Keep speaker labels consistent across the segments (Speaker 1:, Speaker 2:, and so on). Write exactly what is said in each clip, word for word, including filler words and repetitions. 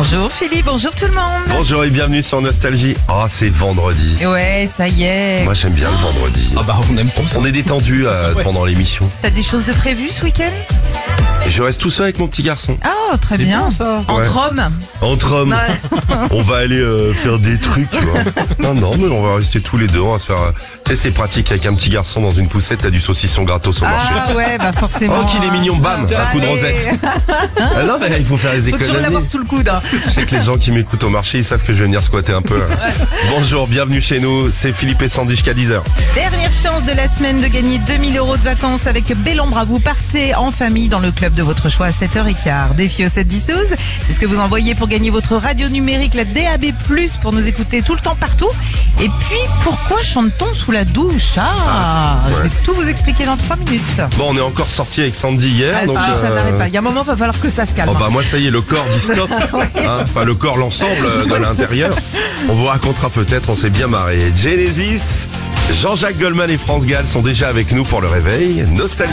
Speaker 1: Bonjour Philippe, bonjour tout le monde.
Speaker 2: Bonjour et bienvenue sur Nostalgie. Ah, oh, c'est vendredi.
Speaker 1: Ouais, ça y est.
Speaker 2: Moi, j'aime bien le vendredi.
Speaker 3: Ah bah, on aime tout ça.
Speaker 2: On est détendu euh,
Speaker 3: Ouais.
Speaker 2: pendant l'émission.
Speaker 1: T'as des choses de prévues ce week-end?
Speaker 2: Et je reste tout seul avec mon petit garçon.
Speaker 1: Oh, très
Speaker 3: C'est
Speaker 1: bien.
Speaker 3: bien, ça.
Speaker 1: Entre hommes.
Speaker 2: Entre hommes,
Speaker 1: Ouais.
Speaker 2: on va aller euh, faire des trucs, tu vois. Non, non, mais on va rester tous les deux. On va se faire. euh, tu sais, c'est pratique avec un petit garçon dans une poussette. T'as du saucisson gratos au marché.
Speaker 1: Ah ouais, bah forcément.
Speaker 2: Oh, qu'il est mignon, bam, un coup de
Speaker 1: Allez.
Speaker 2: rosette. Ah non, mais il faut faire les
Speaker 1: Faut toujours
Speaker 2: économies.
Speaker 1: l'avoir sous le coude. Hein.
Speaker 2: Je sais que les gens qui m'écoutent au marché, ils savent que je vais venir squatter un peu. Là. Bonjour, bienvenue chez nous. C'est Philippe et Sandy jusqu'à dix heures.
Speaker 1: Dernière chance de la semaine de gagner deux mille euros de vacances avec Bellombra. Vous partez en famille dans le club de votre choix à sept heures quinze. Défi au sept dix douze. C'est ce que vous envoyez pour gagner votre radio numérique, la D A B plus, pour nous écouter tout le temps partout. Et puis, pourquoi chante-t-on sous la douche? Ah,
Speaker 2: ouais.
Speaker 1: je vais tout vous expliquer dans trois minutes.
Speaker 2: Bon, on est encore sorti avec Sandy hier.
Speaker 1: Ah,
Speaker 2: donc,
Speaker 1: ça, ça
Speaker 2: euh,
Speaker 1: n'arrête pas. Il y a un moment, il va falloir que ça se calme.
Speaker 2: Oh bah moi ça y est, le corps dit stop, hein, enfin le corps, l'ensemble de l'intérieur. On vous racontera peut-être, on s'est bien marré. Genesis, Jean-Jacques Goldman et France Gall sont déjà avec nous pour le réveil. Nostalgie.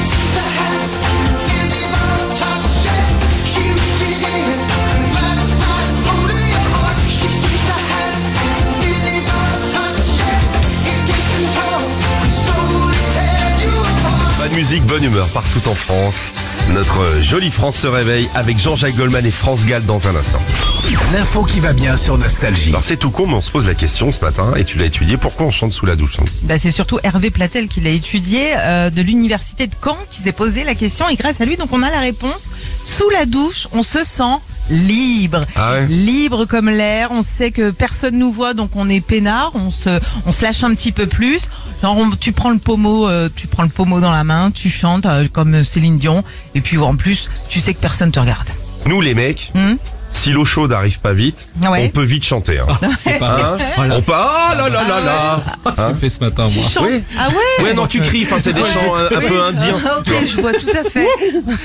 Speaker 2: Bonne musique, bonne humeur partout en France. Notre jolie France se réveille avec Jean-Jacques Goldman et France Gall dans un instant.
Speaker 3: L'info qui va bien sur Nostalgie.
Speaker 2: Alors c'est tout con, mais on se pose la question ce matin, et tu l'as étudié, pourquoi on chante sous la douche, hein?
Speaker 1: Bah, c'est surtout Hervé Platel qui l'a étudié euh, de l'université de Caen qui s'est posé la question et grâce à lui donc on a la réponse. Sous la douche, on se sent libre,
Speaker 2: Ah ouais.
Speaker 1: libre comme l'air. On sait que personne nous voit donc on est peinard, on se, on se lâche un petit peu plus. Genre on- tu prends le pommeau, euh, tu prends le pommeau dans la main, tu chantes euh, comme Céline Dion et puis en plus tu sais que personne te regarde.
Speaker 2: Nous les mecs,
Speaker 1: Hum
Speaker 2: si l'eau chaude arrive pas vite,
Speaker 1: Ouais.
Speaker 2: on peut vite chanter, hein.
Speaker 3: C'est pas
Speaker 2: Hein
Speaker 3: Voilà.
Speaker 2: On peut, ah là là là là, hein.
Speaker 3: J'ai fait ce matin,
Speaker 1: Tu
Speaker 3: moi.
Speaker 1: chantes.
Speaker 2: Oui.
Speaker 1: Ah ouais.
Speaker 2: Ouais, non, tu cries, enfin c'est des chants un, un peu indiens.
Speaker 1: Ah, ok, je vois tout à fait.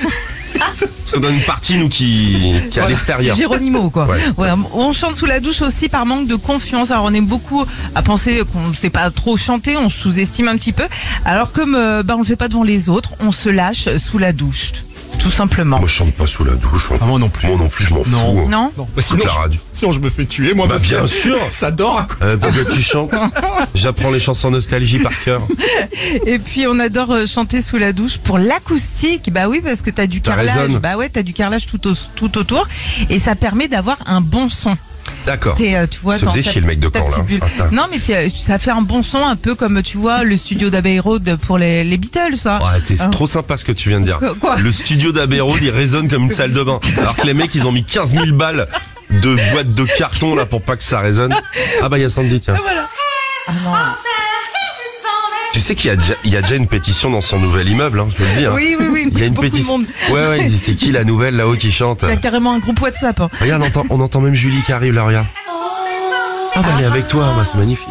Speaker 2: Ça donne une partie, nous, qui, qui est à l'extérieur.
Speaker 1: Géronimo quoi.
Speaker 2: Ouais.
Speaker 1: Ouais, on chante sous la douche aussi par manque de confiance. Alors on aime beaucoup à penser qu'on ne sait pas trop chanter, on se sous-estime un petit peu. Alors comme euh, bah, on le fait pas devant les autres, on se lâche sous la douche. Tout simplement.
Speaker 2: Moi je chante pas sous la douche.
Speaker 3: Ah, moi non plus.
Speaker 2: Moi non plus, je m'en
Speaker 3: Non.
Speaker 2: fous.
Speaker 1: Non.
Speaker 3: Non, bah,
Speaker 2: Toute
Speaker 3: sinon,
Speaker 2: la radio.
Speaker 3: je, sinon je me fais tuer, moi,
Speaker 2: Bah,
Speaker 3: parce
Speaker 2: bien
Speaker 3: que
Speaker 2: sûr.
Speaker 3: ça dort à côté.
Speaker 2: Euh, pourquoi tu chantes? J'apprends les chansons nostalgie par cœur.
Speaker 1: Et puis on adore euh, chanter sous la douche pour l'acoustique. Bah oui parce que t'as du
Speaker 2: Ça
Speaker 1: carrelage.
Speaker 2: résonne.
Speaker 1: Bah ouais t'as du carrelage tout, au- tout autour et ça permet d'avoir un bon son.
Speaker 2: D'accord.
Speaker 1: T'es, euh, tu vois,
Speaker 2: Ça
Speaker 1: dans
Speaker 2: faisait
Speaker 1: ta-
Speaker 2: chier le mec de
Speaker 1: ta
Speaker 2: Caen, là.
Speaker 1: petite bulle.
Speaker 2: Attends.
Speaker 1: Non mais t'es- ça fait un bon son un peu comme tu vois le studio d'Abbey Road pour les, les Beatles. Ça.
Speaker 2: Ouais, c'est
Speaker 1: Hein.
Speaker 2: trop sympa ce que tu viens de dire.
Speaker 1: Quoi- quoi
Speaker 2: Le studio d'Abbey Road, il résonne comme une salle de bain. Alors que les mecs, ils ont mis quinze mille balles de boîtes de carton là pour pas que ça résonne. Ah bah il y a Sandy, tiens.
Speaker 1: Voilà. Ah non.
Speaker 2: Tu sais qu'il y a déjà, il y a déjà une pétition dans son nouvel immeuble, hein, je te le dis. Hein.
Speaker 1: Oui, oui, oui.
Speaker 2: Il y a une
Speaker 1: Beaucoup de
Speaker 2: pétition.
Speaker 1: monde.
Speaker 2: Ouais, ouais, il dit c'est qui la nouvelle là-haut qui chante?
Speaker 1: Il y a carrément un groupe WhatsApp. Hein.
Speaker 2: Regarde, on entend, on entend même Julie qui arrive là, regarde. Ah bah elle est avec toi, bah, c'est magnifique.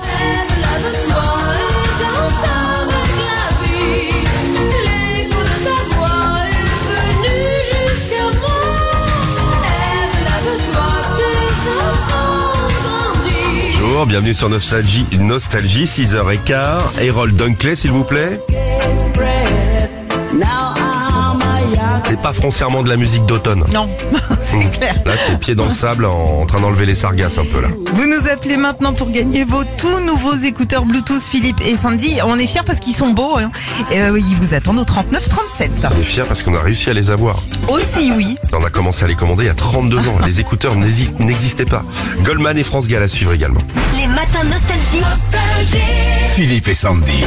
Speaker 2: Bonjour, bienvenue sur Nostalgie, Nostalgie, six heures quinze. Harold Dunkley, s'il vous plaît. C'est pas foncièrement de la musique d'automne.
Speaker 1: Non, c'est clair.
Speaker 2: Là, c'est pied dans le sable en, en train d'enlever les sargasses un peu là.
Speaker 1: Vous nous appelez maintenant pour gagner vos tout nouveaux écouteurs Bluetooth Philippe et Sandy. On est fiers parce qu'ils sont beaux. Hein. Et euh, ils vous attendent au trente-neuf trente-sept.
Speaker 2: On est fiers parce qu'on a réussi à les avoir.
Speaker 1: Aussi, oui.
Speaker 2: On a commencé à les commander il y a trente-deux ans. Les écouteurs n'hési- n'existaient pas. Goldman et France Gall à suivre également.
Speaker 4: Les matins nostalgie.
Speaker 3: Philippe et Sandy.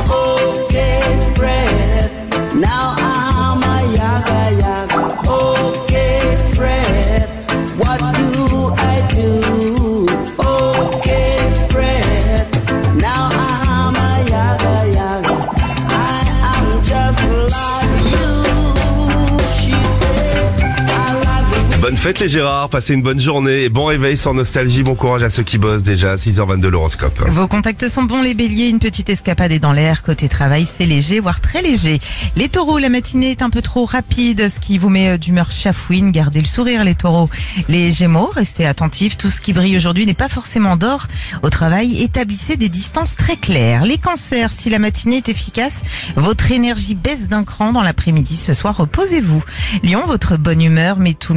Speaker 5: Now I'm a yaga yaga. Okay, Fred, what do I do? Okay, Fred, now I'm a yaga yaga. I am just like you. She said, I like the
Speaker 2: Bonne fête les Gérards, passez une bonne journée et bon réveil sur Nostalgie. Bon courage à ceux qui bossent déjà. six heures vingt-deux l'horoscope.
Speaker 1: Vos contacts sont bons les béliers, une petite escapade est dans l'air, côté travail c'est léger, voire très léger. Les taureaux, la matinée est un peu trop rapide, ce qui vous met d'humeur chafouine, gardez le sourire les taureaux. Les gémeaux, restez attentifs, tout ce qui brille aujourd'hui n'est pas forcément d'or. Au travail, établissez des distances très claires. Les cancers, si la matinée est efficace, votre énergie baisse d'un cran dans l'après-midi, ce soir reposez-vous. Lion, votre bonne humeur met tout le monde d'accord.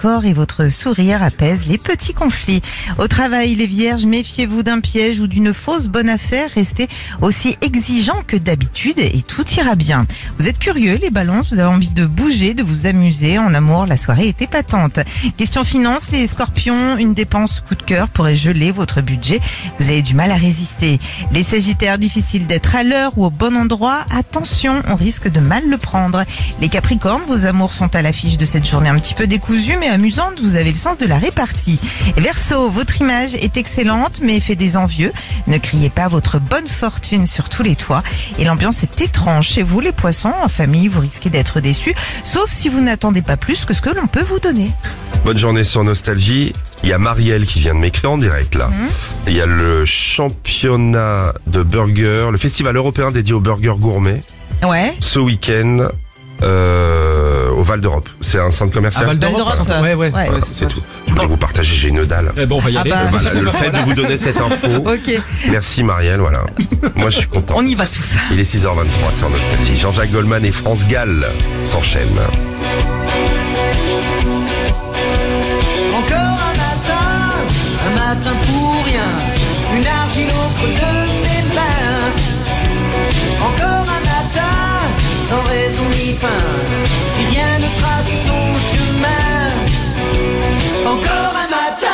Speaker 1: décor et votre sourire apaise les petits conflits. Au travail, les vierges, méfiez-vous d'un piège ou d'une fausse bonne affaire. Restez aussi exigeant que d'habitude et tout ira bien. Vous êtes curieux, les balances, vous avez envie de bouger, de vous amuser. En amour, la soirée est épatante. Question finance, les scorpions, une dépense coup de cœur pourrait geler votre budget. Vous avez du mal à résister. Les sagittaires, difficile d'être à l'heure ou au bon endroit. Attention, on risque de mal le prendre. Les capricornes, vos amours sont à l'affiche de cette journée un petit peu décousue mais amusante. Vous avez le sens de la répartie. Verseau, votre image est excellente mais fait des envieux. Ne criez pas votre bonne fortune sur tous les toits. Et l'ambiance est étrange chez vous, les poissons. En famille, vous risquez d'être déçus, sauf si vous n'attendez pas plus que ce que l'on peut vous donner.
Speaker 2: Bonne journée sur Nostalgie. Il y a Marielle qui vient de m'écrire en direct là. Mmh. Il y a le championnat de burgers, le festival européen dédié aux burgers gourmets.
Speaker 1: Ouais.
Speaker 2: Ce week-end euh, au Val d'Europe. C'est un centre commercial.
Speaker 4: À Val d'Europe,
Speaker 1: Voilà.
Speaker 4: ouais, ouais,
Speaker 1: Ouais.
Speaker 4: ouais,
Speaker 2: C'est, c'est tout. Je voulais vous partager, j'ai une dalle.
Speaker 4: Eh bon, on va y
Speaker 1: Ah
Speaker 4: aller.
Speaker 1: bah.
Speaker 2: Voilà, le fait de vous donner cette info.
Speaker 1: Ok,
Speaker 2: Merci Marielle, voilà. Moi je suis content.
Speaker 1: on y va tous.
Speaker 2: Il est six heures vingt-trois sur Nostalgie. Jean-Jacques Goldman et France Gall s'enchaînent.
Speaker 5: Encore un matin, un matin pour rien, une argile au creux de mes mains. Encore un matin, sans raison ni fin, si rien ne trace son chemin. Encore un matin.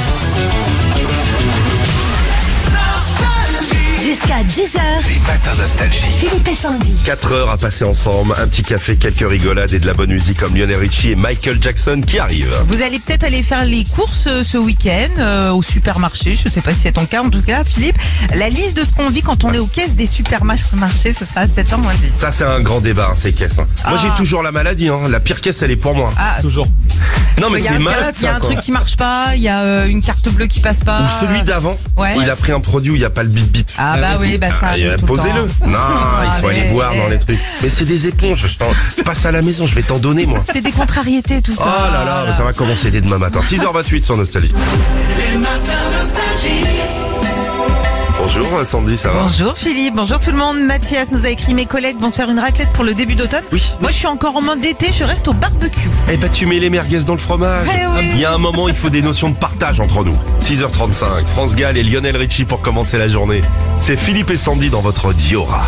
Speaker 6: Jusqu'à dix heures,
Speaker 3: Les matins Nostalgie.
Speaker 6: Philippe et Sandy.
Speaker 2: quatre heures à passer ensemble, un petit café, quelques rigolades et de la bonne musique comme Lionel Richie et Michael Jackson qui arrivent.
Speaker 1: Vous allez peut-être aller faire les courses euh, ce week-end euh, au supermarché. Je sais pas si c'est ton cas, en tout cas, Philippe. La liste de ce qu'on vit quand on est aux caisses des supermarchés, ce sera à sept heures moins dix.
Speaker 2: Ça c'est un grand débat, hein, ces caisses. hein. Moi
Speaker 1: Ah.
Speaker 2: j'ai toujours la maladie, hein. La pire caisse elle est pour moi.
Speaker 1: Ah,
Speaker 4: Toujours.
Speaker 2: Non mais
Speaker 1: il y a
Speaker 2: c'est
Speaker 1: un,
Speaker 2: malade
Speaker 1: il y a
Speaker 2: ça,
Speaker 1: un
Speaker 2: quoi.
Speaker 1: truc qui marche pas, il y a euh, une carte bleue qui passe pas.
Speaker 2: Ou celui d'avant,
Speaker 1: Ouais.
Speaker 2: il a pris un produit où il n'y a pas le bip bip.
Speaker 1: Ah bah oui, bah ça
Speaker 2: Ah,
Speaker 1: arrive
Speaker 2: euh,
Speaker 1: tout le temps.
Speaker 2: Posez-le. Non, il faut
Speaker 1: allez,
Speaker 2: aller voir dans
Speaker 1: allez.
Speaker 2: les trucs. Mais c'est des éponges. Je t'en- passe à la maison, je vais t'en donner moi.
Speaker 1: C'est des contrariétés, tout
Speaker 2: Oh
Speaker 1: ça.
Speaker 2: là là, ça va commencer dès demain matin. six heures vingt-huit sur Nostalgie.
Speaker 5: Les matins nostalgie.
Speaker 2: Bonjour Sandy, ça va?
Speaker 1: Bonjour Philippe, bonjour tout le monde. Mathias nous a écrit: mes collègues vont se faire une raclette pour le début d'automne.
Speaker 2: Oui.
Speaker 1: Moi je suis encore en mode d'été, je reste au barbecue.
Speaker 2: Eh ben tu mets les merguez dans le fromage.
Speaker 1: Eh oui.
Speaker 2: Il y a un moment, il faut des notions de partage entre nous. six heures trente-cinq, France Gall et Lionel Richie pour commencer la journée. C'est Philippe et Sandy dans votre Diora.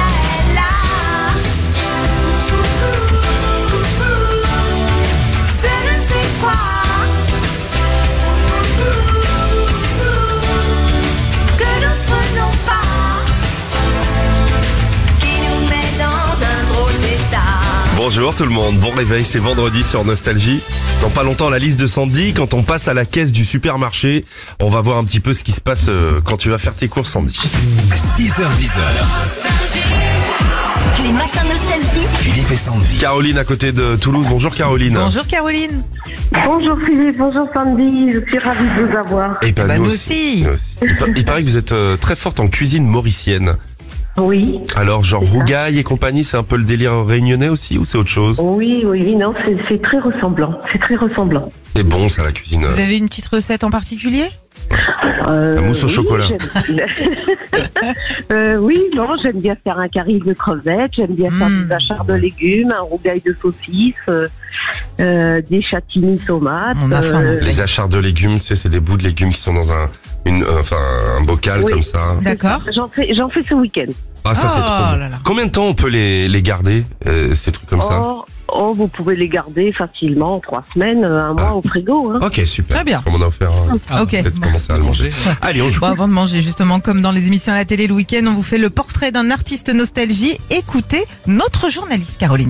Speaker 6: Je ne sais quoi. Que d'autres n'ont pas. Qui nous met dans un drôle d'état.
Speaker 2: Bonjour tout le monde, bon réveil, c'est vendredi sur Nostalgie. Dans pas longtemps, la liste de Sandy. Quand on passe à la caisse du supermarché, on va voir un petit peu ce qui se passe euh, quand tu vas faire tes courses, Sandy.
Speaker 3: six heures dix.
Speaker 6: Les matins nostalgie.
Speaker 3: Philippe et Sandy.
Speaker 2: Caroline à côté de Toulouse. Bonjour Caroline.
Speaker 1: Bonjour Caroline.
Speaker 7: Bonjour Philippe, bonjour Sandy, je suis ravie de vous avoir.
Speaker 2: Et ben,
Speaker 1: Bah,
Speaker 2: nous
Speaker 1: nous
Speaker 2: aussi.
Speaker 1: aussi.
Speaker 2: Nous aussi. Il, pa- il paraît que vous êtes euh, très forte en cuisine mauricienne.
Speaker 7: Oui,
Speaker 2: Alors genre
Speaker 7: C'est ça.
Speaker 2: rougaille et compagnie, c'est un peu le délire réunionnais aussi ou c'est autre chose?
Speaker 7: oui, oui, oui, non, c'est c'est très ressemblant, c'est très ressemblant.
Speaker 2: C'est bon ça la cuisine.
Speaker 1: Vous avez une petite recette en particulier?
Speaker 7: Euh,
Speaker 2: La mousse au
Speaker 7: oui,
Speaker 2: chocolat.
Speaker 7: j'aime- euh, oui, non, j'aime bien faire un curry de crevettes, j'aime bien faire
Speaker 1: Mm.
Speaker 7: des achars de légumes, un rougail de saucisses, euh, euh, des châtaignes tomates.
Speaker 1: On a faim, là.
Speaker 2: Les achars de légumes, tu sais, c'est des bouts de légumes qui sont dans un, une, euh, enfin, un bocal
Speaker 7: Oui.
Speaker 2: comme ça.
Speaker 1: D'accord.
Speaker 7: J'en fais, j'en fais ce week-end.
Speaker 2: Ah ça c'est
Speaker 1: Oh
Speaker 2: trop bon.
Speaker 1: là là.
Speaker 2: Combien de temps on peut les, les garder, euh, ces trucs comme ça?
Speaker 7: Oh, oh, vous pouvez les garder facilement trois semaines, un mois
Speaker 2: Ah.
Speaker 7: au frigo. Hein.
Speaker 2: Ok, super.
Speaker 1: Très bien.
Speaker 2: Parce qu'on m'en a offert un.
Speaker 4: Ah,
Speaker 1: Ok.
Speaker 2: Peut-être commencer à le manger. Allez, on joue.
Speaker 1: Bon, avant de manger, justement, comme dans les émissions à la télé le week-end, on vous fait le portrait d'un artiste nostalgie. Écoutez notre journaliste Caroline.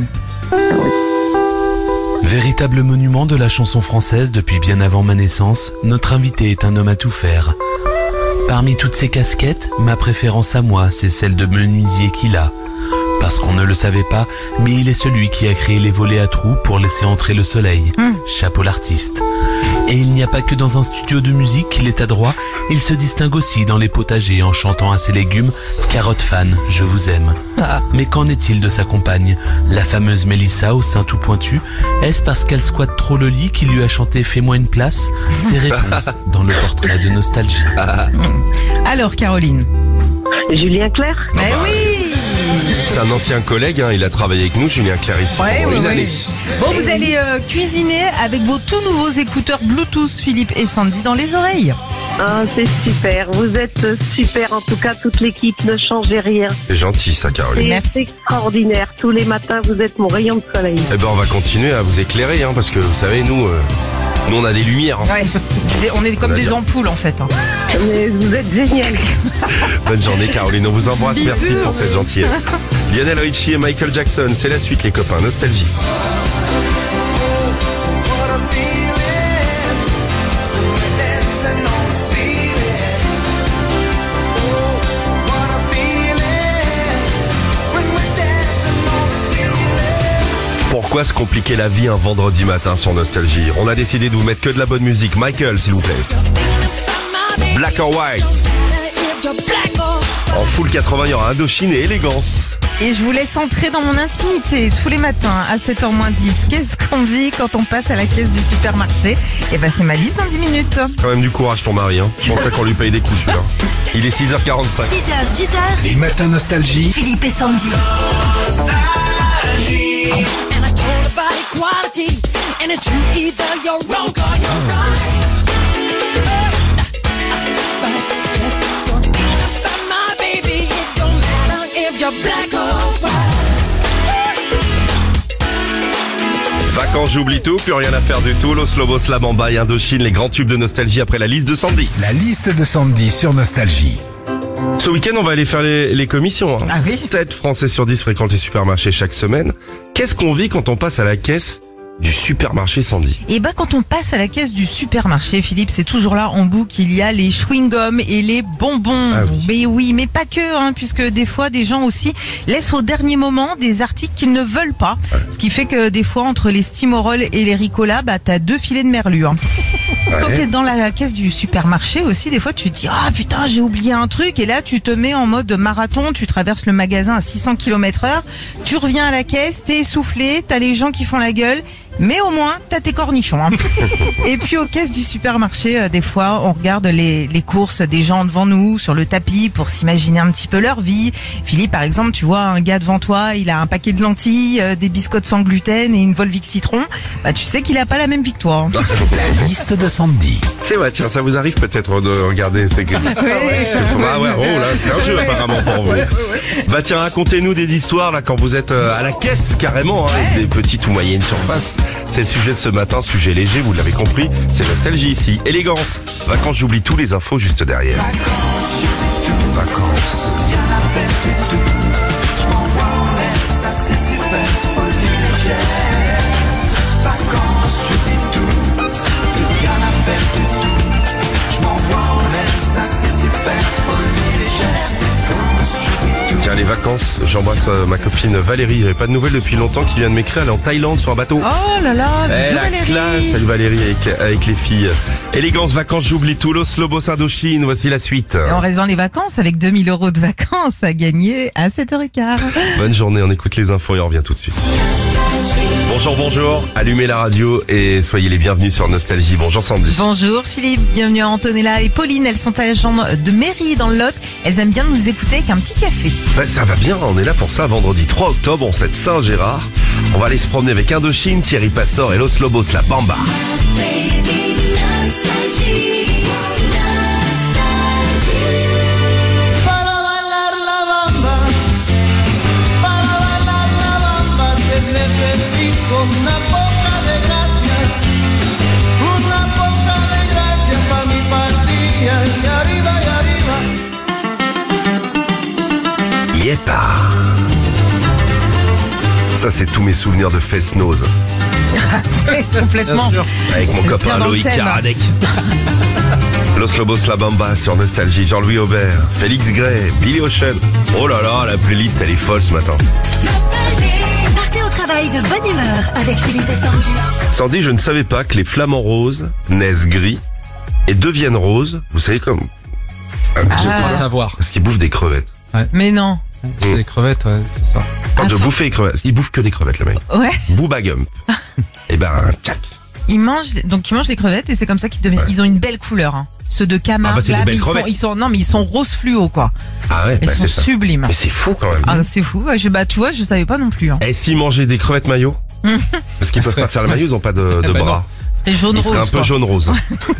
Speaker 8: Véritable monument de la chanson française depuis bien avant ma naissance, notre invité est un homme à tout faire. Parmi toutes ses casquettes, ma préférence à moi, c'est celle de menuisier qu'il a. Parce qu'on ne le savait pas, mais il est celui qui a créé les volets à trous pour laisser entrer le soleil.
Speaker 1: Mmh.
Speaker 8: Chapeau l'artiste. Et il n'y a pas que dans un studio de musique qu'il est adroit, il se distingue aussi dans les potagers en chantant à ses légumes « Carotte fan, je vous aime ».
Speaker 1: Ah.
Speaker 8: Mais qu'en est-il de sa compagne, la fameuse Mélissa au sein tout pointu? Est-ce parce qu'elle squatte trop le lit qu'il lui a chanté « Fais-moi une place » Ses réponses dans le portrait de Nostalgie.
Speaker 1: Alors Caroline.
Speaker 7: Julien Clerc.
Speaker 1: Mais oui.
Speaker 2: c'est un ancien collègue, hein, il a travaillé avec nous, Julien Clérici,
Speaker 1: Ouais,
Speaker 2: pendant
Speaker 1: ouais,
Speaker 2: une
Speaker 1: ouais.
Speaker 2: année.
Speaker 1: Bon, vous allez euh, cuisiner avec vos tout nouveaux écouteurs Bluetooth, Philippe et Sandy, dans les oreilles.
Speaker 7: Ah, c'est super. Vous êtes super. En tout cas, toute l'équipe, ne changez rien.
Speaker 2: C'est gentil ça, Caroline.
Speaker 7: C'est
Speaker 1: Merci.
Speaker 7: extraordinaire. Tous les matins, vous êtes mon rayon de soleil.
Speaker 2: Eh ben on va continuer à vous éclairer, hein, parce que vous savez, nous, euh, nous on a des lumières. hein.
Speaker 1: Ouais. On est comme
Speaker 2: On va
Speaker 1: des
Speaker 2: dire.
Speaker 1: ampoules en fait. hein.
Speaker 7: Mais vous êtes génial.
Speaker 2: Bonne journée Caroline, on vous embrasse,
Speaker 1: Bisous.
Speaker 2: merci pour cette gentillesse. Lionel Richie et Michael Jackson, c'est la suite les copains, Nostalgie. Pourquoi se compliquer la vie un vendredi matin sur Nostalgie? On a décidé de vous mettre que de la bonne musique. Michael, s'il vous plaît. Black or White. En full quatre-vingts, il y aura Indochine et Élégance.
Speaker 1: Et je vous laisse entrer dans mon intimité tous les matins à sept heures moins dix. Qu'est-ce qu'on vit quand on passe à la caisse du supermarché? Et ben c'est ma liste dans dix minutes.
Speaker 2: Quand même du courage ton mari, hein. Je pensais qu'on lui paye des coups celui-là. Il est six heures quarante-cinq.
Speaker 6: six heures, dix heures,
Speaker 3: Les matins nostalgie.
Speaker 6: Philippe et Sandy.
Speaker 5: And I told about equality, and it's you either you're wrong or you're right. But if you're thinking about my baby, it don't matter if you're black or white.
Speaker 2: Vacances, j'oublie tout, plus rien à faire du tout. Los Lobos, La Bamba et Indochine, les grands tubes de Nostalgie après la liste de Sandy.
Speaker 3: La liste de Sandy sur Nostalgie.
Speaker 2: Ce week-end, on va aller faire les, les commissions. Hein.
Speaker 1: Ah oui.
Speaker 2: sept Français sur dix fréquentent les supermarchés chaque semaine. Qu'est-ce qu'on vit quand on passe à la caisse du supermarché Sandy?
Speaker 1: Et bah quand on passe à la caisse du supermarché, Philippe, c'est toujours là en boucle, il y a les chewing-gums et les bonbons.
Speaker 2: Ah oui.
Speaker 1: Mais oui, mais pas que, hein, puisque des fois des gens aussi laissent au dernier moment des articles qu'ils ne veulent pas. Ce qui fait que des fois entre les Stimorol et les Ricola, bah t'as deux filets de merlu. Hein. Quand
Speaker 2: Ouais.
Speaker 1: t'es dans la caisse du supermarché aussi, des fois tu te dis ah putain j'ai oublié un truc et là tu te mets en mode marathon, tu traverses le magasin à six cents kilomètres heure, tu reviens à la caisse, t'es essoufflé, t'as les gens qui font la gueule. Mais au moins, t'as tes cornichons. Hein. Et puis aux caisses du supermarché, euh, des fois, on regarde les, les courses des gens devant nous sur le tapis pour s'imaginer un petit peu leur vie. Philippe, par exemple, tu vois un gars devant toi, il a un paquet de lentilles, euh, des biscottes sans gluten et une Volvic citron. Bah, tu sais qu'il a pas la même victoire. Hein.
Speaker 3: La liste de Sandy.
Speaker 2: C'est vrai, tiens, ça vous arrive peut-être de regarder ces ah ouais, oh là, c'est un jeu apparemment pour vous. Bah tiens, racontez-nous des histoires là quand vous êtes euh, à la caisse carrément, hein, avec des petites ou moyennes surfaces. C'est le sujet de ce matin, sujet léger, vous l'avez compris, c'est Nostalgie ici. Élégance, vacances, j'oublie tous les infos juste derrière.
Speaker 3: Vacances.
Speaker 2: Tiens, les vacances, j'embrasse euh, ma copine Valérie, il n'y avait pas de nouvelles depuis longtemps, qui vient de m'écrire, elle est en Thaïlande sur un bateau.
Speaker 1: Oh là là,
Speaker 2: Eh,
Speaker 1: bisous
Speaker 2: la
Speaker 1: Valérie.
Speaker 2: classe, salut Valérie avec, avec les filles. Élégance, vacances, j'oublie tout, Los Lobos, Indochine, voici la suite.
Speaker 1: Et on reste dans les vacances avec deux mille euros de vacances à gagner à sept heures quinze.
Speaker 2: Bonne journée, on écoute les infos et on revient tout de suite. Bonjour, bonjour, allumez la radio et soyez les bienvenus sur Nostalgie. Bonjour Sandy.
Speaker 1: Bonjour Philippe, bienvenue à Antonella et Pauline, elles sont agents de mairie dans le Lot. Elles aiment bien nous écouter avec un petit café.
Speaker 2: Ben, ça va bien, on est là pour ça vendredi trois octobre, on cette Saint-Gérard. On va aller se promener avec Indochine, Thierry Pastor et Los Lobos, La Bamba.
Speaker 5: Para bailar la bamba, para bailar la bamba, se necesita una poca de gracia, una poca de gracia pa' mi partida, y arriba, y arriba.
Speaker 2: Yepa. Ça, c'est tous mes souvenirs de Fest-Nose.
Speaker 1: Complètement.
Speaker 2: Avec mon copain
Speaker 1: Bien dans le
Speaker 2: Loïc
Speaker 1: thème.
Speaker 2: Karadec. Los Lobos, La Bamba sur Nostalgie. Jean-Louis Aubert, Félix Gray, Billy Ocean. Oh là là, la playlist, elle est folle ce matin.
Speaker 6: Partez au travail de bonne humeur avec Philippe et Sandy.
Speaker 2: Sandy, je ne savais pas que les flamants roses naissent gris et deviennent roses. Vous savez comme...
Speaker 4: Je
Speaker 1: Ah.
Speaker 4: crois savoir.
Speaker 2: Parce qu'ils bouffent des crevettes.
Speaker 1: Mais non.
Speaker 4: C'est des crevettes, ouais, c'est ça.
Speaker 2: Quand
Speaker 1: Ah,
Speaker 2: je
Speaker 1: faut-
Speaker 2: bouffais les crevettes, parce qu'ils bouffent que des crevettes, le mec.
Speaker 1: Ouais.
Speaker 2: Booba Gump. Et ben, tchac.
Speaker 1: Ils mangent, donc ils mangent les crevettes et c'est comme ça qu'ils deviennent.
Speaker 2: Ouais.
Speaker 1: Ils ont une belle couleur. Hein. ceux de Camargue.
Speaker 2: Ah bah, c'est des
Speaker 1: là,
Speaker 2: belles
Speaker 1: mais ils sont,
Speaker 2: crevettes.
Speaker 1: ils sont, non, mais ils sont rose fluo, quoi.
Speaker 2: Ah ouais,
Speaker 1: Ils
Speaker 2: bah,
Speaker 1: sont
Speaker 2: c'est ça.
Speaker 1: sublimes.
Speaker 2: Mais c'est fou quand même.
Speaker 1: Ah, c'est fou. Ouais, je, bah, tu vois, je savais pas non plus. Hein.
Speaker 2: Et s'ils mangeaient des crevettes maillot? Parce qu'ils peuvent pas faire le maillot, ils ont pas de, de
Speaker 4: bah
Speaker 2: bras.
Speaker 1: C'est jaune
Speaker 2: Ils
Speaker 1: rose.
Speaker 2: seraient un peu
Speaker 1: quoi.
Speaker 2: jaune rose.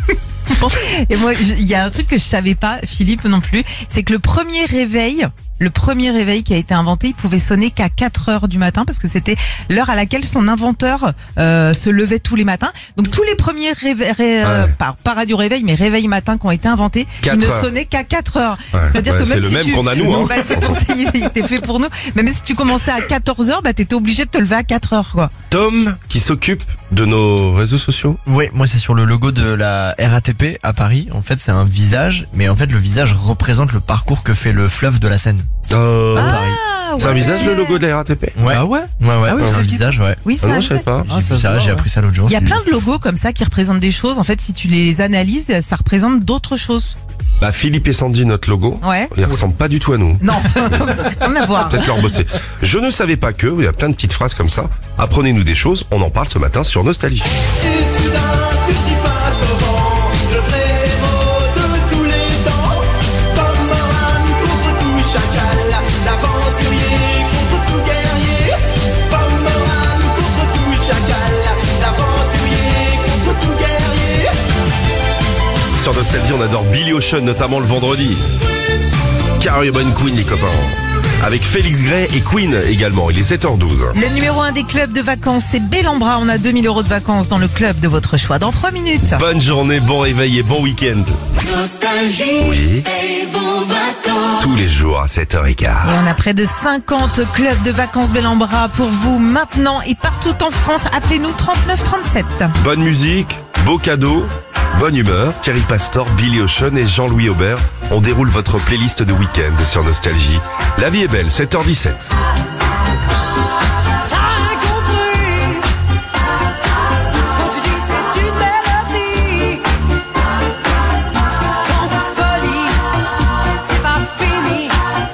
Speaker 1: Et moi, je- il y a un truc que je savais pas, Philippe non plus, c'est que le premier réveil, le premier réveil qui a été inventé, il pouvait sonner qu'à quatre heures du matin parce que c'était l'heure à laquelle son inventeur euh, se levait tous les matins. Donc tous les premiers réveils, ré- euh,
Speaker 2: Ouais.
Speaker 1: pas, pas radio réveil, mais réveil matin qui ont été inventés, ils
Speaker 2: Quatre
Speaker 1: ne
Speaker 2: heures.
Speaker 1: sonnaient qu'à quatre heures.
Speaker 2: Ouais.
Speaker 1: C'est-à-dire
Speaker 2: Ouais,
Speaker 1: que
Speaker 2: c'est
Speaker 1: même
Speaker 2: le
Speaker 1: si
Speaker 2: même
Speaker 1: tu...
Speaker 2: qu'on a nous,
Speaker 1: Non,
Speaker 2: hein.
Speaker 1: bah, c'est pour ça il était fait pour nous. Même si tu commençais à quatorze heures, bah t'étais obligé de te lever à quatre heures, quoi.
Speaker 2: Tom, qui s'occupe de nos réseaux sociaux.
Speaker 9: Oui, moi c'est sur le logo de la R A T P à Paris. En fait, c'est un visage, mais en fait le visage représente le parcours que fait le fleuve de la Seine.
Speaker 2: Euh,
Speaker 9: à Paris.
Speaker 1: Ah,
Speaker 2: c'est un
Speaker 1: ouais.
Speaker 2: visage le logo de la R A T P?
Speaker 9: Ouais.
Speaker 4: Ah ouais?
Speaker 9: Ouais, ouais,
Speaker 1: Ah oui,
Speaker 9: c'est un
Speaker 1: c'est-
Speaker 9: visage, ouais.
Speaker 1: Oui,
Speaker 2: Ah
Speaker 1: ça.
Speaker 2: non, je savais pas.
Speaker 9: J'ai
Speaker 4: Ah,
Speaker 9: vu
Speaker 4: ça se
Speaker 9: ça,
Speaker 4: voit,
Speaker 9: j'ai
Speaker 4: ouais.
Speaker 9: appris ça l'autre jour.
Speaker 1: Il y a
Speaker 9: j'ai
Speaker 1: plein
Speaker 9: vu
Speaker 1: de logos comme ça qui représentent des choses. En fait, si tu les analyses, ça représente d'autres choses.
Speaker 2: Bah, Philippe et Sandy, notre logo.
Speaker 1: Ouais.
Speaker 2: Il ressemble pas du tout à nous.
Speaker 1: Non, rien à voir.
Speaker 2: Peut-être leur bosser. Je ne savais pas que, il y a plein de petites phrases comme ça. Apprenez-nous des choses, on en parle ce matin sur Nostalgie.
Speaker 5: Et soudain surgit face au vent, le vrai héros de tous les temps. Tom Moran contre tout chacal, l'aventurier contre tout guerrier. Tom Moran contre tout chacal, l'aventurier contre tout guerrier.
Speaker 2: Sur Nostalgie, on adore Billy Ocean, notamment le vendredi. Caribbean Queen, les copains. Avec Félix Gray et Queen également. Il est sept heures douze.
Speaker 1: Le numéro un des clubs de vacances, c'est Bellambra. On a deux mille euros de vacances dans le club de votre choix dans trois minutes.
Speaker 2: Bonne journée, bon réveil et bon week-end.
Speaker 5: Nostalgie
Speaker 2: Oui.
Speaker 5: et vos vacances.
Speaker 2: Tous les jours à sept heures quinze.
Speaker 1: Et on a près de cinquante clubs de vacances Bellambra pour vous maintenant et partout en France. Appelez-nous trente-neuf trente-sept.
Speaker 2: Bonne musique, beau cadeau, bonne humeur. Thierry Pastor, Billy Ocean et Jean-Louis Aubert. On déroule votre playlist de week-end sur Nostalgie. La vie est belle, sept heures dix-sept.
Speaker 5: T'as compris quand tu dis c'est une mélodie. Ton folie, c'est pas fini.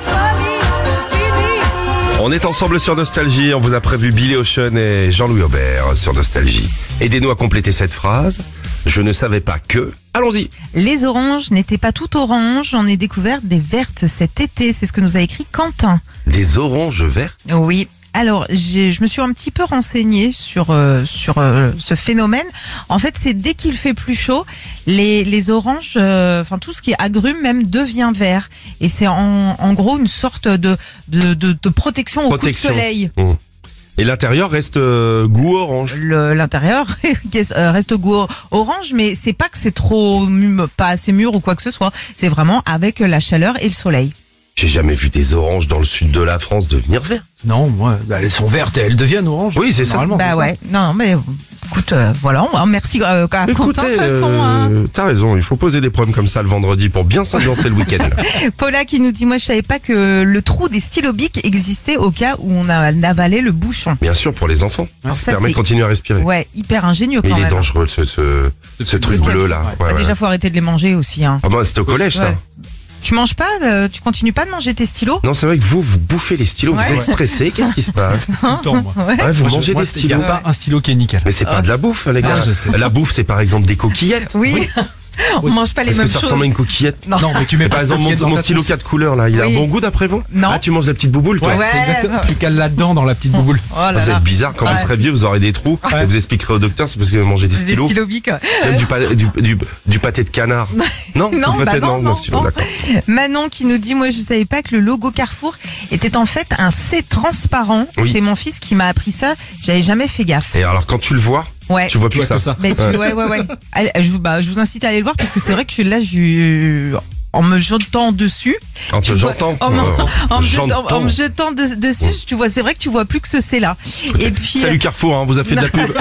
Speaker 5: Folie, fini.
Speaker 2: On est ensemble sur Nostalgie. On vous a prévu Billy Ocean et Jean-Louis Aubert sur Nostalgie. Aidez-nous à compléter cette phrase. Je ne savais pas que... Allons-y.
Speaker 1: Les oranges n'étaient pas toutes oranges. J'en ai découvert des vertes cet été. C'est ce que nous a écrit Quentin.
Speaker 2: Des oranges vertes.
Speaker 1: Oui. Alors, j'ai- je me suis un petit peu renseignée sur euh, sur euh, ce phénomène. En fait, c'est dès qu'il fait plus chaud, les les oranges, euh, enfin tout ce qui est agrumes même devient vert. Et c'est en en gros une sorte de de de, de protection au
Speaker 2: Protection.
Speaker 1: coup de soleil.
Speaker 2: Mmh. Et l'intérieur reste euh, goût orange.
Speaker 1: Le- L'intérieur euh, reste goût orange, mais c'est pas que c'est trop mu- pas assez mûr ou quoi que ce soit. C'est vraiment avec la chaleur et le soleil.
Speaker 2: J'ai jamais vu des oranges dans le sud de la France devenir vertes.
Speaker 4: Non, moi, bah, elles sont vertes et elles deviennent oranges.
Speaker 2: Oui, c'est ça.
Speaker 4: Normalement,
Speaker 1: Bah
Speaker 4: c'est
Speaker 1: ouais. Non, non, mais écoute, euh, voilà. on- Merci euh, à Quentin de toute façon. hein.
Speaker 2: euh, t'as raison, il faut poser des problèmes comme ça le vendredi pour bien s'ambiancer le week-end.
Speaker 1: Paula qui nous dit, moi je savais pas que le trou des stylos bics existait au cas où on a avalé le bouchon.
Speaker 2: Bien sûr, pour les enfants.
Speaker 1: Alors
Speaker 2: ça
Speaker 1: ça,
Speaker 2: permet de
Speaker 1: c'est-
Speaker 2: continuer à respirer.
Speaker 1: Ouais, hyper ingénieux
Speaker 2: Mais
Speaker 1: quand
Speaker 2: il est
Speaker 1: même.
Speaker 2: dangereux, ce, ce, ce truc
Speaker 4: truc,
Speaker 2: bleu là.
Speaker 4: ouais.
Speaker 2: Ouais,
Speaker 1: Bah,
Speaker 2: ouais.
Speaker 1: déjà faut arrêter de les manger aussi. Hein.
Speaker 2: Ah bah c'était au collège ça.
Speaker 1: Ouais. Tu manges pas, euh, tu continues pas de manger tes stylos?
Speaker 2: Non, c'est vrai que vous, vous bouffez les stylos,
Speaker 1: Ouais.
Speaker 2: vous êtes stressé, qu'est-ce qui se passe?
Speaker 4: Tout le temps, moi.
Speaker 1: Ouais.
Speaker 2: Ouais, vous
Speaker 4: Moi, je-
Speaker 2: mangez
Speaker 4: moi,
Speaker 2: des
Speaker 4: Il n'y
Speaker 2: stylos.
Speaker 4: a pas un stylo qui est nickel.
Speaker 2: Mais c'est pas de la bouffe, les gars.
Speaker 4: Ah, je sais.
Speaker 2: La bouffe, c'est par exemple des coquillettes.
Speaker 1: Oui. On mange pas les
Speaker 2: Est-ce que
Speaker 1: mêmes
Speaker 2: ça
Speaker 1: choses.
Speaker 2: ressemble à une coquillette?
Speaker 1: Non.
Speaker 4: Non, mais tu mets
Speaker 2: Par
Speaker 4: pas
Speaker 2: exemple,
Speaker 4: de
Speaker 2: mon,
Speaker 4: coquillettes dans
Speaker 2: mon
Speaker 4: ta
Speaker 2: stylo
Speaker 4: sauce.
Speaker 2: quatre couleurs là, il a
Speaker 1: Oui.
Speaker 2: un bon goût d'après vous?
Speaker 1: Non.
Speaker 2: Ah, tu manges la petite bouboule toi?
Speaker 4: Ouais,
Speaker 1: Ouais.
Speaker 4: c'est exactement. Tu cales là-dedans dans la petite bouboule.
Speaker 1: Oh là
Speaker 2: Vous
Speaker 1: là.
Speaker 2: êtes bizarre, quand
Speaker 1: Ouais.
Speaker 2: vous serez vieux, vous aurez des trous.
Speaker 4: Ouais.
Speaker 2: Et vous expliquerez au docteur, c'est parce que vous mangez des
Speaker 1: Des
Speaker 2: stylos.
Speaker 1: stylos bics.
Speaker 2: Même du, pa- du, du, du pâté de canard. Non,
Speaker 1: Non,
Speaker 2: du pâté
Speaker 1: bah
Speaker 2: de-
Speaker 1: non, non,
Speaker 2: stylo,
Speaker 1: non.
Speaker 2: d'accord.
Speaker 1: Manon qui nous dit, moi je savais pas que le logo Carrefour était en fait un C transparent.
Speaker 2: Oui.
Speaker 1: C'est mon fils qui m'a appris ça. J'avais jamais fait gaffe.
Speaker 2: Et alors, quand tu le vois,
Speaker 1: Ouais.
Speaker 2: tu vois plus
Speaker 4: vois
Speaker 2: ça.
Speaker 4: que ça.
Speaker 1: Mais tu, ouais, ouais, ouais. Allez, je, vous- bah, je vous incite à aller le voir parce que c'est vrai que je suis là, je, en me jetant dessus.
Speaker 2: Quand
Speaker 1: tu vois-
Speaker 2: j'entends.
Speaker 1: En, me-
Speaker 2: euh,
Speaker 1: en me jetant,
Speaker 2: j'entends.
Speaker 1: en me jetant de- dessus, tu vois, c'est vrai que tu vois plus que ce C là. Et puis,
Speaker 2: Salut Carrefour, hein, on vous a fait de la pub.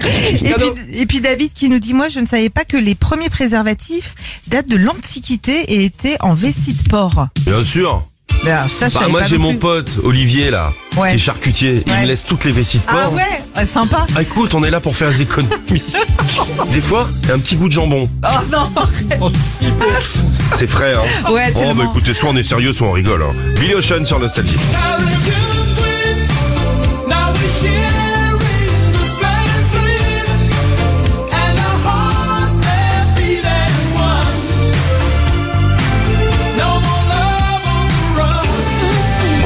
Speaker 1: et puis, et puis David qui nous dit, moi je ne savais pas que les premiers préservatifs datent de l'Antiquité et étaient en vessie de porc.
Speaker 2: Bien sûr.
Speaker 1: Ben, ça, je
Speaker 2: Bah,
Speaker 1: savais
Speaker 2: moi
Speaker 1: pas
Speaker 2: j'ai
Speaker 1: non
Speaker 2: mon
Speaker 1: plus.
Speaker 2: pote Olivier là,
Speaker 1: Ouais.
Speaker 2: qui est charcutier. Il
Speaker 1: Ouais.
Speaker 2: me laisse toutes les vessies de porc.
Speaker 1: Ah ouais, ah, sympa.
Speaker 2: Ah, écoute, on est là pour faire des économies. Des fois, il y a un petit goût de jambon.
Speaker 1: Oh non.
Speaker 2: C'est frais, hein.
Speaker 1: Ouais,
Speaker 2: Oh, bah
Speaker 1: tellement.
Speaker 2: écoutez, soit on est sérieux, soit on rigole. Hein. Billy Ocean sur Nostalgie.
Speaker 5: Now we're sharing the same dream, and our hearts they're beating one.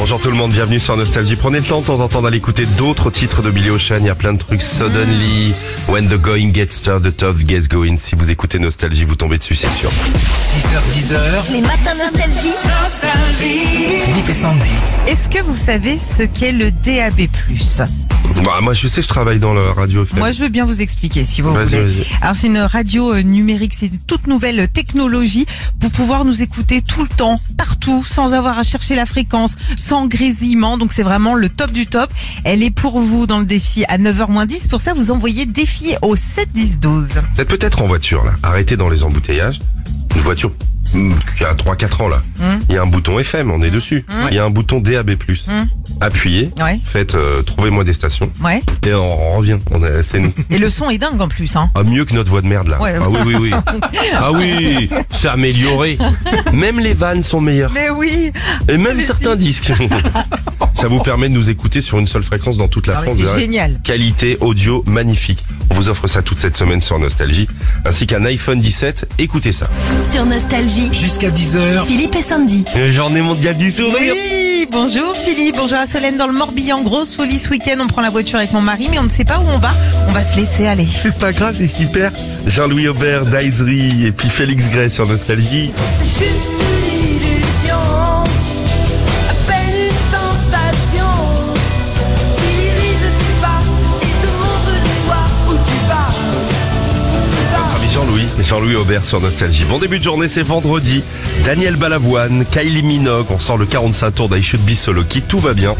Speaker 2: Bonjour tout le monde, bienvenue sur Nostalgie. Prenez le temps de temps en temps d'aller écouter d'autres titres de Billy Ocean. Il y a plein de trucs. Suddenly, When the Going Gets Tough, the Tough Gets Going. Si vous écoutez Nostalgie, vous tombez dessus, c'est sûr.
Speaker 3: six heures dix heures,
Speaker 6: Les matins nostalgie.
Speaker 3: Philippe et Sandy.
Speaker 1: Est-ce que vous savez ce qu'est le D A B plus?
Speaker 2: Bah, moi, je sais, je travaille dans la radio. F M.
Speaker 1: Moi, je veux bien vous expliquer si vous
Speaker 2: Vas-y,
Speaker 1: voulez.
Speaker 2: vas-y.
Speaker 1: Alors, c'est une radio euh, numérique, c'est une toute nouvelle technologie pour pouvoir nous écouter tout le temps, partout, sans avoir à chercher la fréquence, sans grésillement. Donc, c'est vraiment le top du top. Elle est pour vous dans le défi à neuf heures moins dix. Pour ça, vous envoyez défi au sept dix douze.
Speaker 2: Vous êtes peut-être en voiture, là, arrêtez dans les embouteillages. Une voiture hmm, qui a trois quatre ans, là.
Speaker 1: Hum.
Speaker 2: Il y a un bouton F M, on est dessus.
Speaker 1: Hum.
Speaker 2: Il y a un bouton D A B plus.
Speaker 1: Hum.
Speaker 2: Appuyez,
Speaker 1: Ouais.
Speaker 2: faites euh, trouvez-moi des stations.
Speaker 1: Ouais.
Speaker 2: Et on revient, on est, c'est nous.
Speaker 1: Et le son est dingue en plus, hein.
Speaker 2: Ah, mieux que notre voix de merde là.
Speaker 1: Ouais.
Speaker 2: Ah oui, oui, oui. Ah oui, c'est amélioré. Même les vannes sont meilleures.
Speaker 1: Mais oui.
Speaker 2: Et même
Speaker 1: mais
Speaker 2: certains disques. Ça vous permet de nous écouter sur une seule fréquence dans toute la
Speaker 1: Ah, mais
Speaker 2: France.
Speaker 1: c'est
Speaker 2: Vous verrez.
Speaker 1: génial.
Speaker 2: Qualité audio magnifique. On vous offre ça toute cette semaine sur Nostalgie. Ainsi qu'un iPhone dix-sept. Écoutez ça.
Speaker 6: Sur Nostalgie.
Speaker 3: Jusqu'à dix heures,
Speaker 6: Philippe et Sandy.
Speaker 2: Journée mondiale du sourire.
Speaker 1: Oui, bonjour Philippe, bonjour à Solène dans le Morbihan, grosse folie ce week-end, on prend la voiture avec mon mari mais on ne sait pas où on va, on va se laisser aller.
Speaker 2: C'est pas grave, c'est super. Jean-Louis Aubert, Daisery et puis Félix Gray sur Nostalgie.
Speaker 5: C'est juste une illusion, à peine une sensation qui dirige tes pas et te montre du doigt où tu vas.
Speaker 2: Notre ami Jean-Louis, Jean-Louis Aubert sur Nostalgie. Bon début de journée, c'est vendredi. Daniel Balavoine, Kylie Minogue, on sort le quarante-cinq tours d'I Should Be Solo Kid, tout va bien.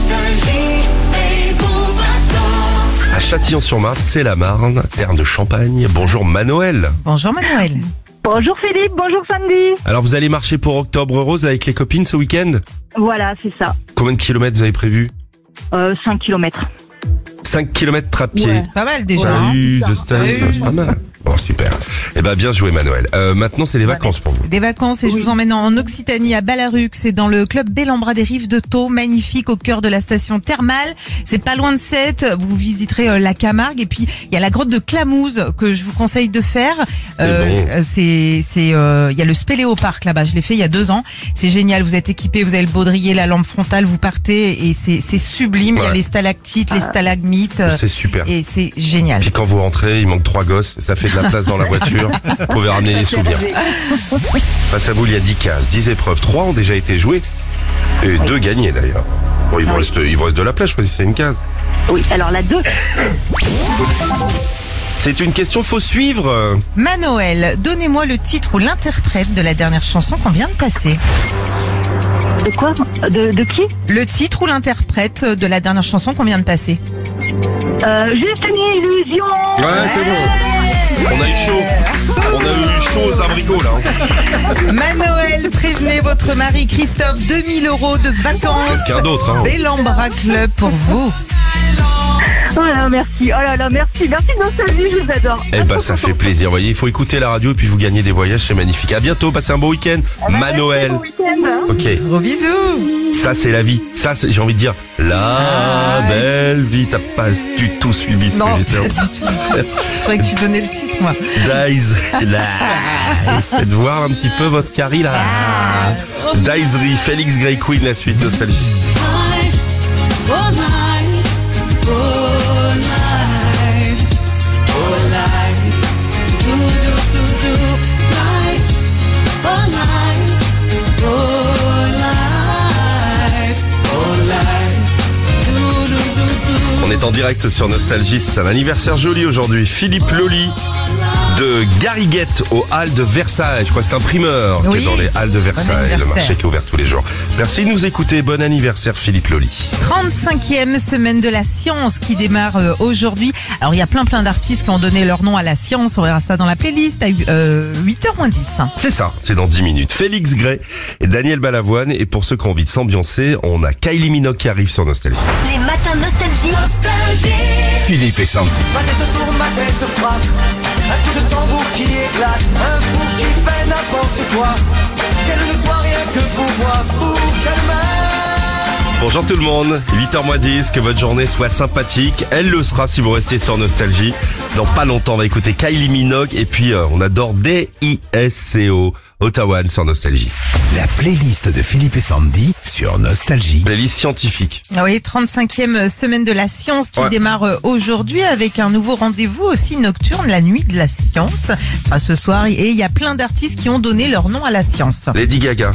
Speaker 2: À Châtillon-sur-Marne, c'est la Marne, terre de Champagne. Bonjour Manoël.
Speaker 1: Bonjour Manuel.
Speaker 7: Bonjour Philippe, bonjour Sandy.
Speaker 2: Alors vous allez marcher pour Octobre Rose avec les copines ce week-end?
Speaker 7: Voilà, c'est ça.
Speaker 2: Combien de kilomètres vous avez prévu?
Speaker 7: Euh, cinq kilomètres.
Speaker 2: cinq kilomètres à pied.
Speaker 7: Ouais.
Speaker 1: Pas mal déjà. hein.
Speaker 2: Salut, je sais,
Speaker 1: Salut.
Speaker 2: c'est pas mal. Bon, super. Eh ben, bien joué, Manuel. Euh, maintenant, c'est les vacances pour vous.
Speaker 1: Des vacances et je vous emmène en Occitanie à Ballaruc, c'est dans le club Bellambra des Rives de Thau, magnifique au cœur de la station thermale. C'est pas loin de Sète, vous visiterez euh, la Camargue et puis il y a la grotte de Clamouze que je vous conseille de faire. Euh,
Speaker 2: bon.
Speaker 1: c'est c'est euh, il y a le Spéléo Park là-bas, je l'ai fait il y a deux ans. C'est génial, vous êtes équipés, vous avez le baudrier, la lampe frontale, vous partez et c'est c'est sublime, il y a
Speaker 2: Ouais.
Speaker 1: les stalactites, les stalagmites euh,
Speaker 2: C'est super.
Speaker 1: et c'est génial.
Speaker 2: Puis quand vous rentrez, il manque trois gosses, ça fait de la place dans la voiture. Vous pouvez ramener les souvenirs. Face à vous, il y a dix cases, dix épreuves. trois ont déjà été jouées. Et deux gagnés d'ailleurs. Bon, il vous
Speaker 7: Oui.
Speaker 2: reste, il vous reste de la place, choisissez une case.
Speaker 7: Oui, alors la deux.
Speaker 2: C'est une question, faut suivre.
Speaker 1: Manoël, donnez-moi le titre ou l'interprète de la dernière chanson qu'on vient de passer.
Speaker 7: De quoi de, de qui
Speaker 1: Le titre ou l'interprète de la dernière chanson qu'on vient de passer.
Speaker 7: euh, Juste une illusion.
Speaker 2: Ouais, c'est bon. On a eu chaud. On a eu chaud aux abricots là. hein.
Speaker 1: Manoël, prévenez votre mari Christophe, deux mille euros de vacances.
Speaker 2: Quelqu'un d'autre, hein.
Speaker 1: Bellambra Club pour vous.
Speaker 7: Oh là, merci. Oh là là, merci. Merci de Nostalgie, je vous adore.
Speaker 2: Eh ben, ça fait plaisir. Vous voyez, il faut écouter la radio et puis vous gagnez des voyages, c'est magnifique. À bientôt, passez un bon week-end. Manoël.
Speaker 7: Bon week-end, hein.
Speaker 2: Ok.
Speaker 1: Gros bisous.
Speaker 2: Ça, c'est la vie. Ça, c'est- j'ai envie de dire, la belle vie. T'as pas du tout suivi ce
Speaker 1: Non,
Speaker 2: que j'étais en
Speaker 1: pas du tout. Je croyais que tu donnais le titre, moi.
Speaker 2: Dice. Là. Faites voir un petit peu votre carry là. Daisery, Félix Gray Queen, la suite de celle On est en direct sur Nostalgie, c'est un anniversaire joli aujourd'hui. Philippe Loli de Garriguette aux Halles de Versailles. Je crois que c'est un primeur qui
Speaker 1: Oui.
Speaker 2: est dans les Halles de Versailles, le
Speaker 1: anniversaire.
Speaker 2: marché qui est ouvert tous les jours. Merci de nous écouter. Bon anniversaire Philippe Loli.
Speaker 1: trente-cinquième semaine de la science qui démarre euh, aujourd'hui. Alors il y a plein plein d'artistes qui ont donné leur nom à la science. On verra ça dans la playlist à euh, huit heures moins dix.
Speaker 2: C'est ça, c'est dans dix minutes. Félix Gray et Daniel Balavoine. Et pour ceux qui ont envie de s'ambiancer, on a Kylie Minogue qui arrive sur Nostalgie.
Speaker 6: Les matins nostalgie.
Speaker 3: Philippe et Sandy.
Speaker 5: Ma tête tourne, ma tête frappe. Un coup de tambour qui éclate. Un fou qui fait n'importe quoi. Qu'elle ne soit rien que pour moi. Pour qu'elle m'aime.
Speaker 2: Bonjour tout le monde, huit heures moins dix, que votre journée soit sympathique. Elle le sera si vous restez sur Nostalgie. Dans pas longtemps, on va écouter Kylie Minogue et puis euh, on adore D I S C O. Ottawa sur Nostalgie.
Speaker 3: La playlist de Philippe et Sandy sur Nostalgie.
Speaker 2: Playlist scientifique.
Speaker 1: Ah oui, trente-cinquième semaine de la science qui
Speaker 2: Ouais.
Speaker 1: démarre aujourd'hui avec un nouveau rendez-vous aussi nocturne, la nuit de la science. Ça sera ce soir et il y a plein d'artistes qui ont donné leur nom à la science.
Speaker 2: Lady Gaga.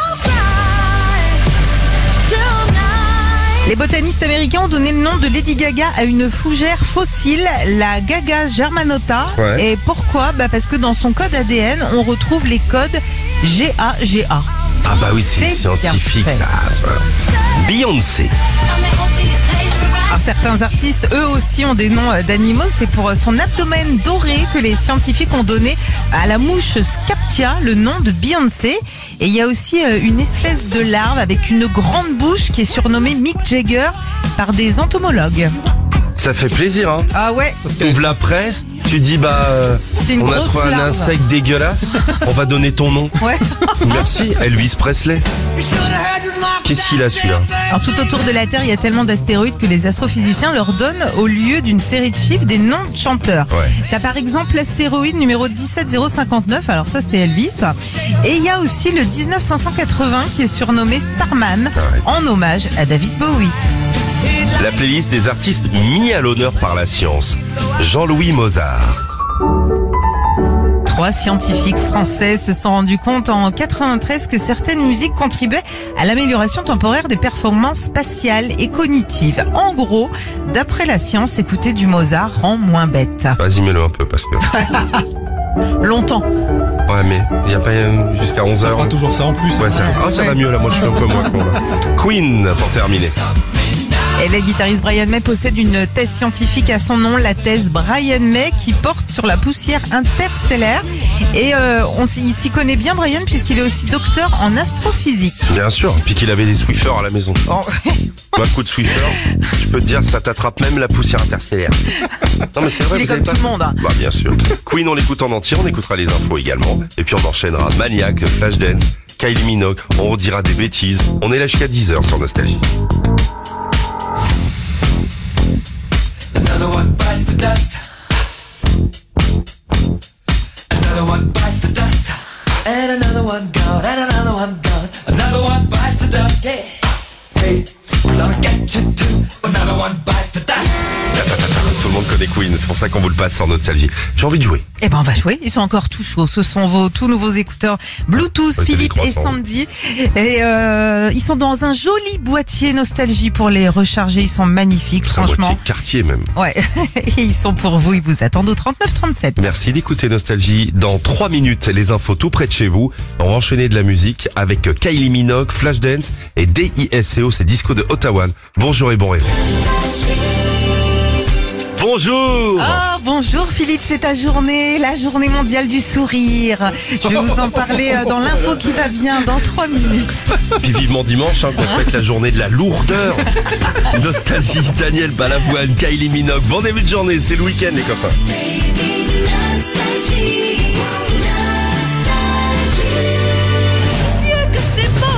Speaker 1: Les botanistes américains ont donné le nom de Lady Gaga à une fougère fossile, la Gaga germanota.
Speaker 2: Ouais.
Speaker 1: Et pourquoi ? Bah parce que dans son code A D N, on retrouve les codes G A G A.
Speaker 2: Ah bah oui, c'est
Speaker 1: C'est
Speaker 2: scientifique
Speaker 1: bien fait.
Speaker 2: ça. Voilà. Beyoncé.
Speaker 1: Alors certains artistes, eux aussi, ont des noms d'animaux. C'est pour son abdomen doré que les scientifiques ont donné à la mouche Scaptia le nom de Beyoncé. Et il y a aussi une espèce de larve avec une grande bouche qui est surnommée Mick Jagger par des entomologues.
Speaker 2: Ça fait plaisir, hein.
Speaker 1: Ah ouais,
Speaker 2: T'ouvres la presse, tu dis bah euh,
Speaker 1: C'est une
Speaker 2: on a
Speaker 1: grosse
Speaker 2: trouvé un
Speaker 1: larve.
Speaker 2: insecte dégueulasse, on va donner ton nom.
Speaker 1: ouais.
Speaker 2: Merci, Elvis Presley. Qu'est-ce qu'il a celui-là?
Speaker 1: Alors tout autour de la Terre, il y a tellement d'astéroïdes que les astrophysiciens leur donnent au lieu d'une série de chiffres des noms de chanteurs.
Speaker 2: Ouais.
Speaker 1: T'as par exemple l'astéroïde numéro dix-sept zéro cinquante-neuf, alors ça c'est Elvis. Et il y a aussi le dix-neuf cinq cent quatre-vingts qui est surnommé Starman
Speaker 2: Ouais.
Speaker 1: en hommage à David Bowie.
Speaker 2: La playlist des artistes mis à l'honneur par la science. Jean-Louis Mozart.
Speaker 1: Trois scientifiques français se sont rendus compte en quatre-vingt-treize que certaines musiques contribuaient à l'amélioration temporaire des performances spatiales et cognitives. En gros, d'après la science, écouter du Mozart rend moins bête.
Speaker 2: Vas-y, mets-le un peu parce que...
Speaker 1: Longtemps.
Speaker 2: Ouais, mais il n'y a pas euh, jusqu'à onze
Speaker 4: On fera
Speaker 2: heures.
Speaker 4: toujours ça en plus.
Speaker 2: Ouais, ça, oh, ça va mieux là, moi je suis un peu moins con là. Queen, pour terminer.
Speaker 1: Et le guitariste Brian May possède une thèse scientifique à son nom, la thèse Brian May, qui porte sur la poussière interstellaire. Et euh, on s'y il s'y connaît bien, Brian, puisqu'il est aussi docteur en astrophysique.
Speaker 2: Bien sûr, puis qu'il avait des Swiffers à la maison.
Speaker 1: Bon,
Speaker 2: Moi, coup de Swiffer, je peux te dire, ça t'attrape même la poussière interstellaire. Non mais c'est vrai,
Speaker 1: il est
Speaker 2: vous savez
Speaker 1: comme
Speaker 2: pas
Speaker 1: tout le
Speaker 2: ça
Speaker 1: monde. hein.
Speaker 2: Bah bien sûr. Queen, on l'écoute en entier, on écoutera les infos également. Et puis on enchaînera Maniac, Flashdance, Kylie Minogue, on redira des bêtises. On est là jusqu'à dix heures sur Nostalgie.
Speaker 5: Another one bites the dust. Another one bites the dust. And another one gone. And another one gone. Another one bites the dust. Hey, hey, we're gonna get you too. Another one bites the dust.
Speaker 2: Tout le monde connaît Queen, c'est pour ça qu'on vous le passe sur Nostalgie. J'ai envie de jouer.
Speaker 1: Eh ben on va jouer, ils sont encore tout chauds. Ce sont vos tout nouveaux écouteurs Bluetooth,
Speaker 2: Ouais,
Speaker 1: Philippe
Speaker 2: t'as des
Speaker 1: et
Speaker 2: croissants.
Speaker 1: Sandy. Et euh, ils sont dans un joli boîtier Nostalgie pour les recharger. Ils sont magnifiques,
Speaker 2: C'est un
Speaker 1: franchement.
Speaker 2: boîtier quartier même.
Speaker 1: Ouais, et ils sont pour vous. Ils vous attendent au trente-neuf trente-sept.
Speaker 2: Merci d'écouter Nostalgie. Dans trois minutes, les infos tout près de chez vous. On va enchaîner de la musique avec Kylie Minogue, Flashdance et D I S C O, c'est Disco de Ottawa. Bonjour et bon réveil. Bonjour.
Speaker 1: Ah, bonjour Philippe, c'est ta journée, la journée mondiale du sourire. Je vais vous en parler euh, dans l'info qui va bien dans trois minutes.
Speaker 2: Puis vivement dimanche, hein, qu'on fête la journée de la lourdeur. Nostalgie, Daniel Balavoine, Kylie Minogue. Bon début de journée, c'est le week-end les copains.
Speaker 5: Dieu que c'est beau.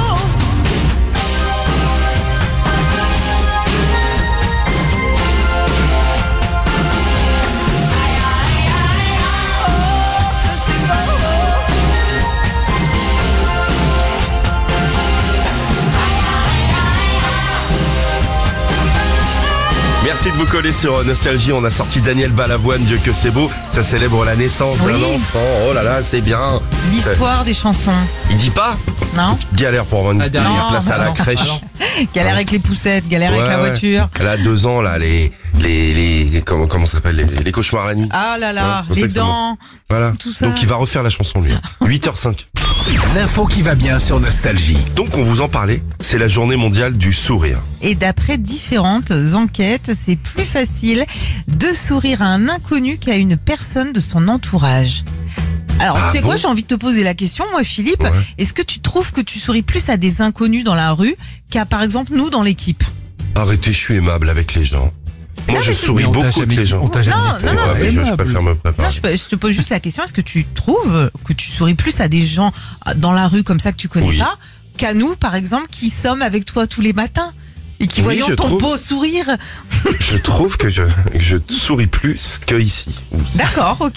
Speaker 2: Merci de vous coller sur Nostalgie. On a sorti Daniel Balavoine, Dieu que c'est beau. Ça célèbre la naissance
Speaker 1: Oui.
Speaker 2: d'un enfant. Oh là là, c'est bien.
Speaker 1: L'histoire des chansons,
Speaker 2: Il dit pas
Speaker 1: non?
Speaker 2: galère pour avoir une
Speaker 4: Ah, derrière.
Speaker 2: première place à la
Speaker 1: Non,
Speaker 2: crèche.
Speaker 4: non.
Speaker 1: Galère avec les poussettes, galère avec
Speaker 2: Ouais,
Speaker 1: la
Speaker 2: ouais.
Speaker 1: voiture.
Speaker 2: Elle a deux ans là, les les les, les- comment comment ça s'appelle les, les cauchemars la nuit.
Speaker 1: Ah là
Speaker 2: Ouais,
Speaker 1: là,
Speaker 2: c'est pour ça
Speaker 1: les
Speaker 2: que c'est bon.
Speaker 1: dents.
Speaker 2: Voilà.
Speaker 1: tout ça.
Speaker 2: Donc il va refaire la chanson lui. huit heures cinq.
Speaker 3: L'info qui va bien sur Nostalgie.
Speaker 2: Donc on vous en parlait, c'est la journée mondiale du sourire.
Speaker 1: Et d'après différentes enquêtes, c'est plus facile de sourire à un inconnu qu'à une personne de son entourage. Alors,
Speaker 2: Ah
Speaker 1: tu sais
Speaker 2: bon
Speaker 1: quoi, j'ai envie de te poser la question, moi, Philippe.
Speaker 2: Ouais.
Speaker 1: Est-ce que tu trouves que tu souris plus à des inconnus dans la rue qu'à, par exemple, nous dans l'équipe?
Speaker 2: Arrêtez, je suis aimable avec les gens. Moi
Speaker 1: Non,
Speaker 2: je
Speaker 1: mais c'est-
Speaker 2: souris
Speaker 4: Mais on t'a
Speaker 2: beaucoup avec
Speaker 4: jamais
Speaker 2: les
Speaker 4: dit-
Speaker 2: gens.
Speaker 4: on t'a jamais
Speaker 1: Non,
Speaker 4: dit que
Speaker 1: non, non,
Speaker 4: t'étais
Speaker 2: Ouais,
Speaker 1: c'est
Speaker 2: je, je
Speaker 4: aimable.
Speaker 2: préfère me préparer.
Speaker 1: Non, je, je te pose juste la question, est-ce que tu trouves que tu souris plus à des gens dans la rue comme ça que tu connais
Speaker 2: Oui.
Speaker 1: pas qu'à nous, par exemple, qui sommes avec toi tous les matins et qui
Speaker 2: Oui,
Speaker 1: voyons
Speaker 2: je
Speaker 1: ton
Speaker 2: trouve.
Speaker 1: beau sourire?
Speaker 2: Je trouve que je, que je souris plus que ici. Oui.
Speaker 1: D'accord, ok.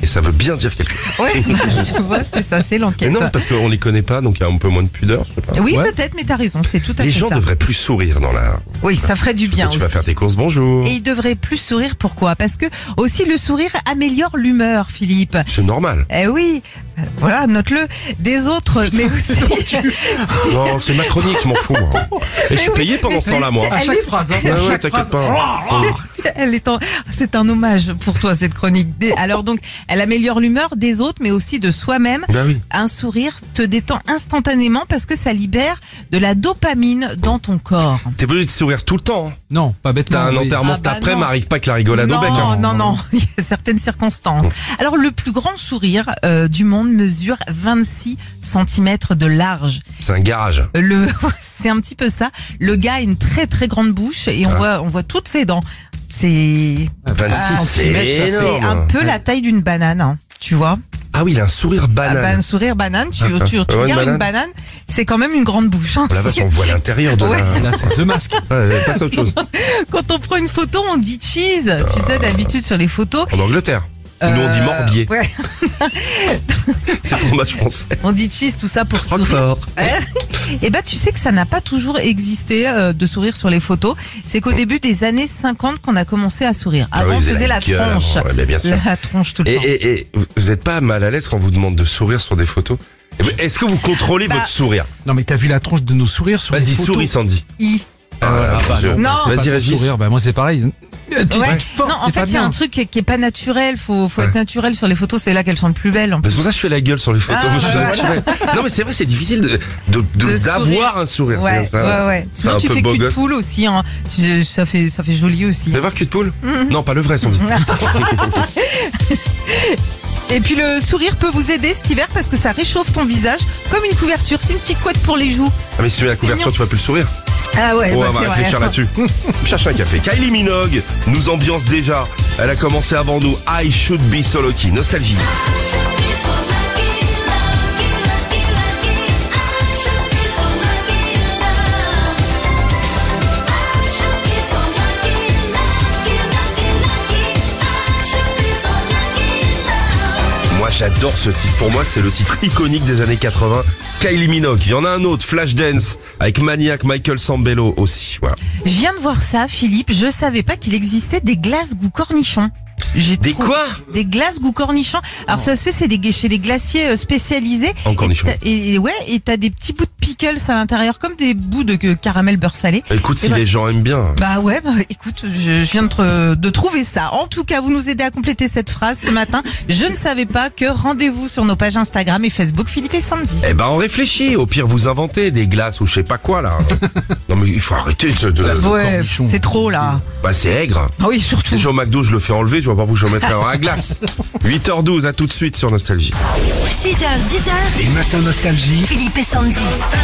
Speaker 2: Et ça veut bien dire quelque chose.
Speaker 1: Ouais, tu vois, c'est ça, c'est
Speaker 2: Mais
Speaker 1: l'enquête.
Speaker 2: non, parce qu'on les connaît pas, donc il y a un peu moins de pudeur, je sais pas.
Speaker 1: Oui,
Speaker 4: Ouais.
Speaker 1: peut-être, mais t'as raison, c'est tout à
Speaker 2: Les
Speaker 1: fait
Speaker 2: gens
Speaker 1: ça.
Speaker 2: devraient plus sourire dans la...
Speaker 1: Oui, ça ferait du bien
Speaker 2: tu
Speaker 1: aussi.
Speaker 2: vas faire tes courses, bonjour.
Speaker 1: Et ils devraient plus sourire, pourquoi? Parce que aussi le sourire améliore l'humeur, Philippe.
Speaker 2: C'est normal.
Speaker 1: Eh oui, voilà, note-le. Des autres, mais aussi...
Speaker 2: Non, c'est ma chronique, je m'en fous, moi. Et je suis
Speaker 1: oui,
Speaker 2: payé pendant
Speaker 1: mais
Speaker 2: ce temps-là, moi.
Speaker 4: À
Speaker 1: Elle
Speaker 4: chaque
Speaker 1: est-
Speaker 4: phrase, hein.
Speaker 2: Ouais,
Speaker 4: À
Speaker 2: ouais,
Speaker 4: chaque
Speaker 2: t'inquiète
Speaker 4: phrase.
Speaker 2: pas.
Speaker 1: Elle est en... C'est un hommage pour toi, cette chronique. Des- Alors donc, elle améliore l'humeur des autres, mais aussi de soi-même.
Speaker 2: Ben oui.
Speaker 1: Un sourire te détend instantanément parce que ça libère de la dopamine dans ton corps.
Speaker 2: T'es obligé de sourire tout le temps. hein.
Speaker 4: Non, pas bêtement.
Speaker 2: T'as un
Speaker 4: oui.
Speaker 2: enterrement
Speaker 1: Ah
Speaker 2: cet
Speaker 1: bah
Speaker 2: après,
Speaker 1: non.
Speaker 2: mais arrive pas avec la rigolade au
Speaker 1: non,
Speaker 2: bec. hein.
Speaker 1: non, non, il y a certaines circonstances. Alors le plus grand sourire euh, du monde mesure vingt-six centimètres de large.
Speaker 2: C'est un garage.
Speaker 1: Le, c'est un petit peu ça. Le gars a une très très grande bouche et on
Speaker 2: Ah.
Speaker 1: voit, on voit toutes ses dents. C'est
Speaker 2: vingt-six,
Speaker 1: Ah,
Speaker 2: c'est
Speaker 1: c'est
Speaker 2: énorme.
Speaker 1: un peu la taille d'une banane, hein, tu vois.
Speaker 2: Ah oui, il a un sourire
Speaker 1: Ah
Speaker 2: banane.
Speaker 1: bah, un sourire banane, tu,
Speaker 2: Ah,
Speaker 1: tu, tu
Speaker 2: ah, ouais, une
Speaker 1: regardes une
Speaker 2: banane.
Speaker 1: banane, c'est quand même une grande bouche. hein.
Speaker 2: Oh la vache, on voit l'intérieur de
Speaker 1: Ouais.
Speaker 2: la...
Speaker 4: Là, c'est The Mask.
Speaker 2: Ouais, passe à autre chose.
Speaker 1: Quand on prend une photo, on dit cheese. Tu sais, d'habitude sur les photos.
Speaker 2: En Angleterre. Nous, on dit
Speaker 1: euh,
Speaker 2: morbier.
Speaker 1: Ouais,
Speaker 2: C'est le fromage français.
Speaker 1: on dit cheese, tout ça pour sourire.
Speaker 2: Roquefort.
Speaker 1: Et bah tu sais que ça n'a pas toujours existé euh, de sourire sur les photos. C'est qu'au début des années cinquante qu'on a commencé à sourire.
Speaker 2: Ah
Speaker 1: Avant
Speaker 2: oui,
Speaker 1: on
Speaker 2: vous avez
Speaker 1: faisait la
Speaker 2: gueule
Speaker 1: tronche.
Speaker 2: avant, ouais, mais bien sûr.
Speaker 1: La tronche tout le
Speaker 2: Et,
Speaker 1: temps.
Speaker 2: et, et vous êtes pas mal à l'aise quand on vous demande de sourire sur des photos? Est-ce que vous contrôlez
Speaker 1: Bah,
Speaker 2: votre sourire?
Speaker 4: Non, mais t'as vu la tronche de nos sourires sur les
Speaker 2: Vas-y,
Speaker 4: photos.
Speaker 2: souris Sandy.
Speaker 1: I.
Speaker 2: Ah,
Speaker 4: voilà, bah
Speaker 2: je-
Speaker 4: non,
Speaker 1: Non.
Speaker 4: c'est pas
Speaker 2: Vas-y,
Speaker 4: ton
Speaker 2: Régis.
Speaker 4: sourire, bah moi c'est pareil. Tu
Speaker 1: Ouais.
Speaker 4: te forces,
Speaker 1: Non, en
Speaker 4: c'est
Speaker 1: fait,
Speaker 4: pas
Speaker 1: il y a
Speaker 4: bien.
Speaker 1: un truc qui est, qui est pas naturel. Faut, faut être
Speaker 2: Ouais.
Speaker 1: naturel sur les photos. C'est là qu'elles sont le plus belles. En plus.
Speaker 2: C'est pour ça que je fais la gueule sur les photos.
Speaker 1: Ah,
Speaker 2: Je suis
Speaker 1: bah,
Speaker 2: naturel. Non mais c'est vrai, c'est difficile de, de, de-
Speaker 1: De
Speaker 2: d'avoir
Speaker 1: sourire.
Speaker 2: un sourire.
Speaker 1: Ouais,
Speaker 2: Ça,
Speaker 1: ouais, ouais.
Speaker 2: c'est
Speaker 1: Sinon,
Speaker 2: un
Speaker 1: tu
Speaker 2: peu
Speaker 1: fais
Speaker 2: beau
Speaker 1: cul de
Speaker 2: gosse.
Speaker 1: poule aussi. Hein. Tu- Ça fait, ça fait joli aussi.
Speaker 2: Vous voulez voir cul de poule?
Speaker 1: Mhm.
Speaker 2: Non, pas le vrai, Sandy.
Speaker 1: Et puis le sourire peut vous aider cet hiver parce que ça réchauffe ton visage comme une couverture. C'est une petite couette pour les joues.
Speaker 2: Ah mais si tu mets la couverture, tu vas plus le sourire.
Speaker 1: Ah ouais,
Speaker 2: Oh,
Speaker 1: bah,
Speaker 2: on va
Speaker 1: c'est
Speaker 2: réfléchir
Speaker 1: vrai.
Speaker 2: là-dessus. Cherche un café. Kylie Minogue nous ambiance déjà. Elle a commencé avant nous. I Should Be So Lucky. Nostalgie. Moi j'adore ce titre. Pour moi c'est le titre iconique des années quatre-vingts. Kylie Minogue. Il y en a un autre, Flashdance, avec Maniac Michael Sambello aussi. Voilà.
Speaker 1: Je viens de voir ça, Philippe. Je savais pas qu'il existait des glaces goût cornichon. J'ai
Speaker 2: Des
Speaker 1: trouvé-
Speaker 2: quoi
Speaker 1: Des glaces goût cornichon. Alors ça se fait, c'est des, chez les glaciers euh, spécialisés.
Speaker 2: En cornichon.
Speaker 1: Et, t'as- et, et ouais, et t'as des petits bouts de pickles à l'intérieur, comme des bouts de euh, caramel beurre salé.
Speaker 2: Écoute, si
Speaker 1: Et bah-
Speaker 2: les gens aiment bien.
Speaker 1: Bah ouais, bah écoute, je, je viens de, tr- de trouver ça. En tout cas, vous nous aidez à compléter cette phrase ce matin. Je ne savais pas que rendez-vous sur nos pages Instagram et Facebook Philippe et Sandy.
Speaker 2: Eh ben on réfléchit. Au pire vous inventez des glaces ou je sais pas quoi là. Non mais il faut arrêter de... de-
Speaker 1: Ouais,
Speaker 4: cornichon.
Speaker 1: c'est trop là.
Speaker 2: Bah c'est aigre.
Speaker 1: Ah oui, surtout.
Speaker 2: Déjà au McDo je le fais enlever, tu vois pas pourquoi je le mettrais à la glace. huit heures douze, à tout de suite sur Nostalgie.
Speaker 6: six heures, dix heures,
Speaker 3: Les matins nostalgie.
Speaker 6: Philippe et Sandy.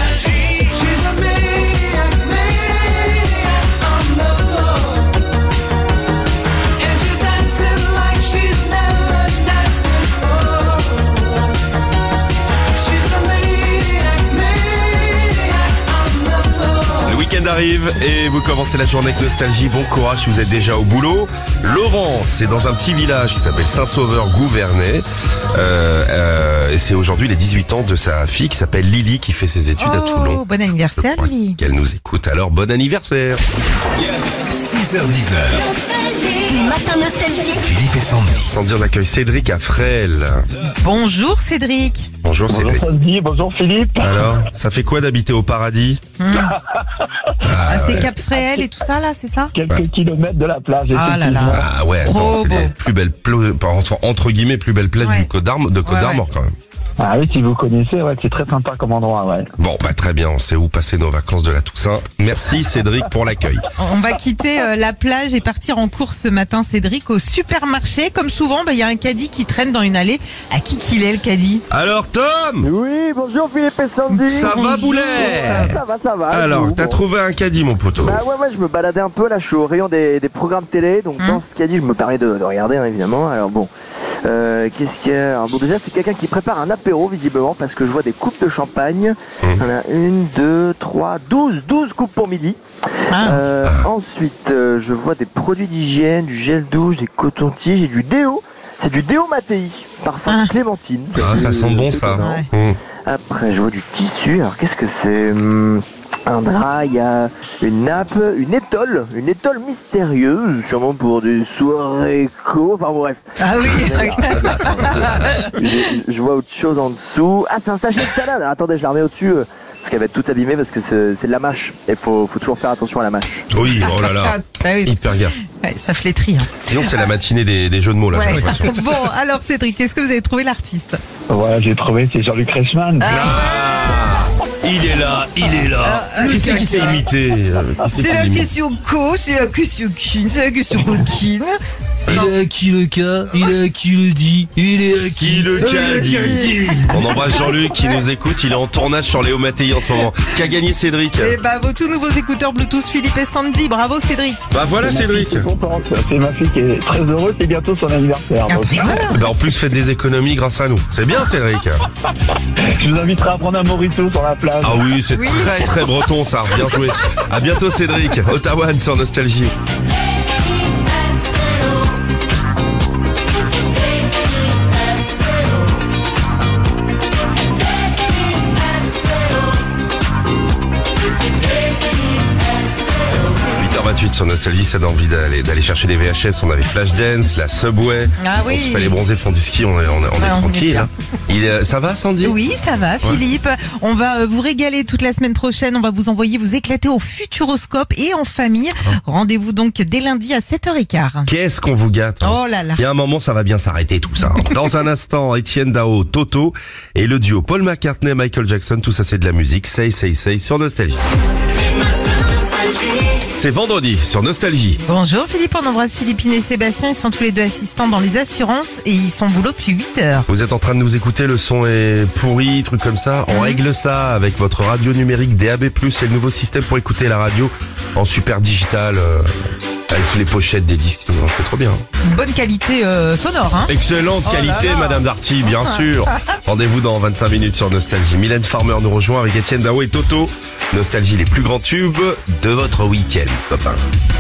Speaker 2: Le week-end arrive et vous commencez la journée avec Nostalgie. Bon courage si vous êtes déjà au boulot. Laurent, c'est dans un petit village qui s'appelle Saint-Sauveur-Gouvernay. Euh, euh, et c'est aujourd'hui les dix-huit ans de sa fille qui s'appelle Lily qui fait ses études à Toulon.
Speaker 1: Oh, bon anniversaire,
Speaker 2: Je crois
Speaker 1: Lily.
Speaker 2: qu'elle nous écoute. Alors bon anniversaire.
Speaker 3: six heures dix heures.
Speaker 6: Les matins nostalgiques.
Speaker 3: Philippe et Sandy.
Speaker 2: Sans dire, on accueille Cédric à Fresles.
Speaker 1: Bonjour Cédric.
Speaker 2: Bonjour
Speaker 10: Bonjour
Speaker 2: Cédric.
Speaker 10: Sandy, bonjour Philippe.
Speaker 2: Alors, ça fait quoi d'habiter au paradis?
Speaker 1: Ah, c'est Cap Fréhel et tout ça là, c'est ça?
Speaker 10: Quelques kilomètres de la plage.
Speaker 1: Ah là là.
Speaker 10: effectivement.
Speaker 2: Ah ouais, attends,
Speaker 1: Trop
Speaker 2: c'est les
Speaker 1: beau.
Speaker 2: plus belles pla- entre, entre guillemets plus belles plages
Speaker 1: Ouais.
Speaker 2: du Côte d'Armor, de Côte
Speaker 1: Ouais,
Speaker 2: d'Armor quand même.
Speaker 10: Ah oui, si vous connaissez, ouais, c'est très sympa comme endroit, ouais.
Speaker 2: Bon, bah très bien, on sait où passer nos vacances de la Toussaint. Merci Cédric pour l'accueil.
Speaker 1: On va quitter euh, la plage et partir en course ce matin, Cédric, au supermarché. Comme souvent, bah, il y a un caddie qui traîne dans une allée. À qui qu'il est le caddie?
Speaker 2: Alors Tom,
Speaker 10: Oui, bonjour Philippe et Sandy.
Speaker 2: ça va
Speaker 1: Bonjour,
Speaker 2: Boulet?
Speaker 10: Ça va, ça va.
Speaker 2: Alors,
Speaker 10: Bon,
Speaker 2: t'as
Speaker 10: bon.
Speaker 2: trouvé un caddie mon poteau?
Speaker 10: Bah ouais, ouais, je me baladais un peu, là, je suis au rayon des, des programmes télé, donc
Speaker 1: Hum.
Speaker 10: dans ce caddie, je me permets de, de regarder, hein, évidemment. Alors bon, euh, qu'est-ce qu'il y a? Alors bon, déjà, c'est quelqu'un qui prépare un apéro, visiblement, parce que je vois des coupes de champagne.
Speaker 2: Hum.
Speaker 10: On a une, deux, trois, douze, douze coupes pour midi.
Speaker 1: Ah.
Speaker 10: Euh, ensuite, euh, je vois des produits d'hygiène, du gel douche, des cotons-tiges et du déo. c'est du Deo Mattei, parfum
Speaker 1: Ah.
Speaker 10: clémentine.
Speaker 2: Ah, ça sent bon, ça.
Speaker 10: Étonnant.
Speaker 2: Mmh.
Speaker 10: Après, je vois du tissu. Alors, qu'est-ce que c'est? Hum, Un drap, il y a une nappe, une étole, une étole mystérieuse, sûrement pour des soirées co. Enfin bref.
Speaker 1: Ah oui,
Speaker 10: je, je vois autre chose en dessous. Ah, c'est un sachet de salade. Attendez, je la remets au-dessus. euh, Parce qu'elle va être toute abîmée parce que c'est c'est de la mâche. Et faut, faut toujours faire attention à la mâche.
Speaker 2: Oui, oh là là.
Speaker 1: Ah oui,
Speaker 2: Hyper gaffe.
Speaker 1: ouais, ça flétrit. Hein.
Speaker 2: Sinon, c'est la matinée des, des jeux de mots, là, j'ai
Speaker 1: Ouais.
Speaker 2: l'impression.
Speaker 1: Bon, alors Cédric, est-ce que vous avez trouvé l'artiste?
Speaker 11: Voilà, j'ai trouvé, c'est Jean-Luc Reichmann.
Speaker 2: Ah, il est là, il est là. Qui c'est qui s'est imité euh, qui c'est
Speaker 1: C'est
Speaker 2: qui
Speaker 1: la
Speaker 2: l'imite
Speaker 1: question co, c'est la question quine, c'est la question coquine.
Speaker 4: Il est à qui le cas? Il est à qui le dit? Il est à
Speaker 2: Qui
Speaker 4: qui
Speaker 2: le qu'a dit? On embrasse Jean-Luc qui nous écoute, il est en tournage sur Léo Mattei en ce moment. Qu'a gagné Cédric?
Speaker 1: Et bah, vos tout nouveaux écouteurs Bluetooth Philippe et Sandy, bravo Cédric.
Speaker 2: Bah voilà Cédric.
Speaker 11: Je suis contente. C'est ma fille qui est très heureuse, c'est bientôt son anniversaire.
Speaker 1: Ah,
Speaker 11: Donc,
Speaker 1: voilà.
Speaker 2: Bah en plus faites des économies grâce à nous. C'est bien Cédric.
Speaker 11: je vous inviterai à prendre un morito sur la plage.
Speaker 2: Ah oui, c'est
Speaker 1: Oui.
Speaker 2: très très breton ça, bien joué. À bientôt Cédric. Ottawa sur Nostalgie. huit heures vingt-huit sur Nostalgie, ça donne envie d'aller d'aller chercher des V H S. On avait Flashdance, la Subway.
Speaker 1: Ah oui.
Speaker 2: On se fait les bronzés font du ski, on est, on est, on est
Speaker 1: Ouais, on est
Speaker 2: tranquille.
Speaker 1: bien.
Speaker 2: Hein. Il est- ça va Sandy?
Speaker 1: Oui, ça va, Philippe. On va euh, vous régaler toute la semaine prochaine. On va vous envoyer vous éclater au Futuroscope et en famille. Rendez-vous donc dès lundi à sept heures quinze.
Speaker 2: Qu'est-ce qu'on vous gâte hein.
Speaker 1: Oh là là.
Speaker 2: Il y a un moment, ça va bien s'arrêter tout ça. hein. Dans un instant, Étienne Dao, Toto et le duo Paul McCartney, Michael Jackson, tout ça c'est de la musique. Say, say, say sur Nostalgie. C'est vendredi sur Nostalgie.
Speaker 1: Bonjour Philippe, on embrasse Philippine et Sébastien. Ils sont tous les deux assistants dans les assurances et ils sont au boulot depuis huit heures.
Speaker 2: Vous êtes en train de nous écouter, le son est pourri, truc comme ça. On règle ça avec votre radio numérique D A B plus, c'est le nouveau système pour écouter la radio en super digital, euh, avec les pochettes des disques. tout ça. C'est trop bien.
Speaker 1: Une bonne qualité euh, sonore, hein.
Speaker 2: Excellente
Speaker 1: Oh là
Speaker 2: qualité,
Speaker 1: là.
Speaker 2: Madame Darty, bien sûr. Rendez-vous dans vingt-cinq minutes sur Nostalgie. Mylène Farmer nous rejoint avec Étienne Dao et Toto. Nostalgie, les plus grands tubes de votre week-end, copain.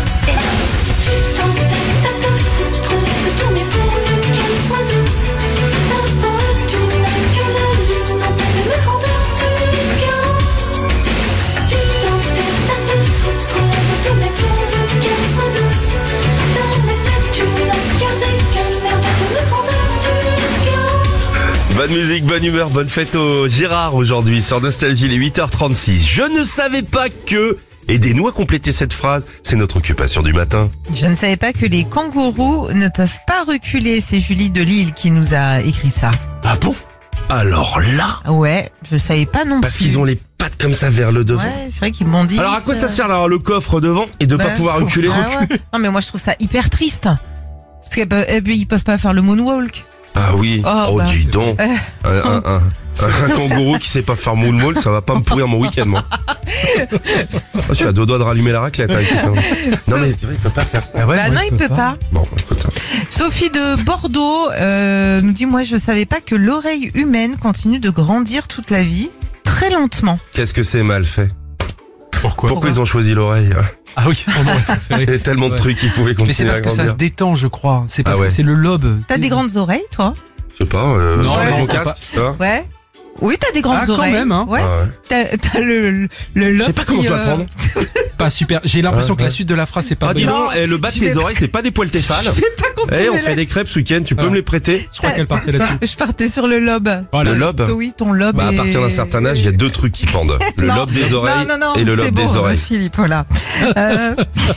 Speaker 2: Bonne musique, bonne humeur, bonne fête au Gérard aujourd'hui sur Nostalgie, les huit heures trente-six. Je ne savais pas que... Aidez-nous à compléter cette phrase, c'est notre occupation du matin.
Speaker 1: Je ne savais pas que les kangourous ne peuvent pas reculer. C'est Julie de Lille qui nous a écrit ça.
Speaker 2: Ah bon? Alors là,
Speaker 1: Ouais, je savais pas non
Speaker 2: parce
Speaker 1: plus.
Speaker 2: qu'ils ont les pattes comme ça vers le devant.
Speaker 1: Ouais, c'est vrai qu'ils m'ont dit.
Speaker 2: Alors à quoi ça sert d'avoir le coffre devant et de pas pouvoir reculer?
Speaker 1: Ah ouais. Non mais moi je trouve ça hyper triste. Parce qu'ils peuvent, eh bien, ils peuvent pas faire le moonwalk.
Speaker 2: Ah oui,
Speaker 1: Oh,
Speaker 2: oh,
Speaker 1: bah,
Speaker 2: dis
Speaker 1: c'est
Speaker 2: donc.
Speaker 1: Euh,
Speaker 2: Un, un, un, un kangourou qui sait pas faire moonwalk, ça va pas me pourrir mon week-end, moi. Ah, je suis à deux doigts de rallumer la raclette avec quelqu'un. Non mais c'est vrai, il peut pas faire ça.
Speaker 4: Ah ouais,
Speaker 1: bah
Speaker 4: moi,
Speaker 1: non,
Speaker 4: je
Speaker 1: il peut pas.
Speaker 2: Bon, écoute.
Speaker 1: Sophie de Bordeaux euh, nous dit, moi je savais pas que l'oreille humaine continue de grandir toute la vie, très lentement.
Speaker 2: Qu'est-ce que c'est mal fait?
Speaker 4: Pourquoi?
Speaker 2: Pourquoi ils ont choisi l'oreille?
Speaker 4: Ah oui, on aurait préféré.
Speaker 2: Il y a tellement de
Speaker 4: Ouais.
Speaker 2: trucs qui pouvaient continuer
Speaker 4: Mais c'est parce
Speaker 2: à
Speaker 4: que ça
Speaker 2: grandir.
Speaker 4: se détend, je crois. C'est parce
Speaker 2: Ah ouais.
Speaker 4: que c'est le lobe.
Speaker 1: T'as des grandes oreilles, toi?
Speaker 2: Je sais pas, euh,
Speaker 4: Non,
Speaker 2: avec
Speaker 4: non,
Speaker 2: mon
Speaker 4: pas-
Speaker 2: casque, tu vois.
Speaker 1: Ouais. Oui, t'as des grandes
Speaker 4: Ah, quand
Speaker 1: oreilles.
Speaker 4: même, hein.
Speaker 1: Ouais.
Speaker 2: Ah ouais.
Speaker 1: T'as, t'as le, le, le lobe
Speaker 2: Je sais pas comment
Speaker 1: qui,
Speaker 2: je dois le
Speaker 1: euh,
Speaker 2: prendre.
Speaker 4: Pas super. J'ai l'impression
Speaker 2: Ouais,
Speaker 4: que la
Speaker 2: ouais.
Speaker 4: suite de la phrase c'est pas
Speaker 2: Ah dis
Speaker 4: bonne.
Speaker 2: donc, eh, le bas de
Speaker 1: je
Speaker 2: tes
Speaker 1: vais-
Speaker 2: oreilles, c'est pas des poils téphales.
Speaker 1: Je vais pas continuer.
Speaker 2: Eh, on fait
Speaker 1: là-
Speaker 2: des crêpes ce week-end, tu peux
Speaker 4: Ah.
Speaker 2: me les prêter?
Speaker 4: Je crois qu'elle partait là-dessus.
Speaker 1: Je partais sur le lobe.
Speaker 4: Oh,
Speaker 2: Le
Speaker 4: là,
Speaker 2: lobe?
Speaker 1: Oui, ton lobe.
Speaker 2: Bah, à
Speaker 1: est-
Speaker 2: partir d'un certain âge, il y a deux trucs qui pendent. Le
Speaker 1: Non.
Speaker 2: lobe des oreilles
Speaker 1: non, non, non,
Speaker 2: et le
Speaker 1: c'est
Speaker 2: lobe
Speaker 1: bon,
Speaker 2: des oreilles.
Speaker 1: Philippe, voilà. Euh,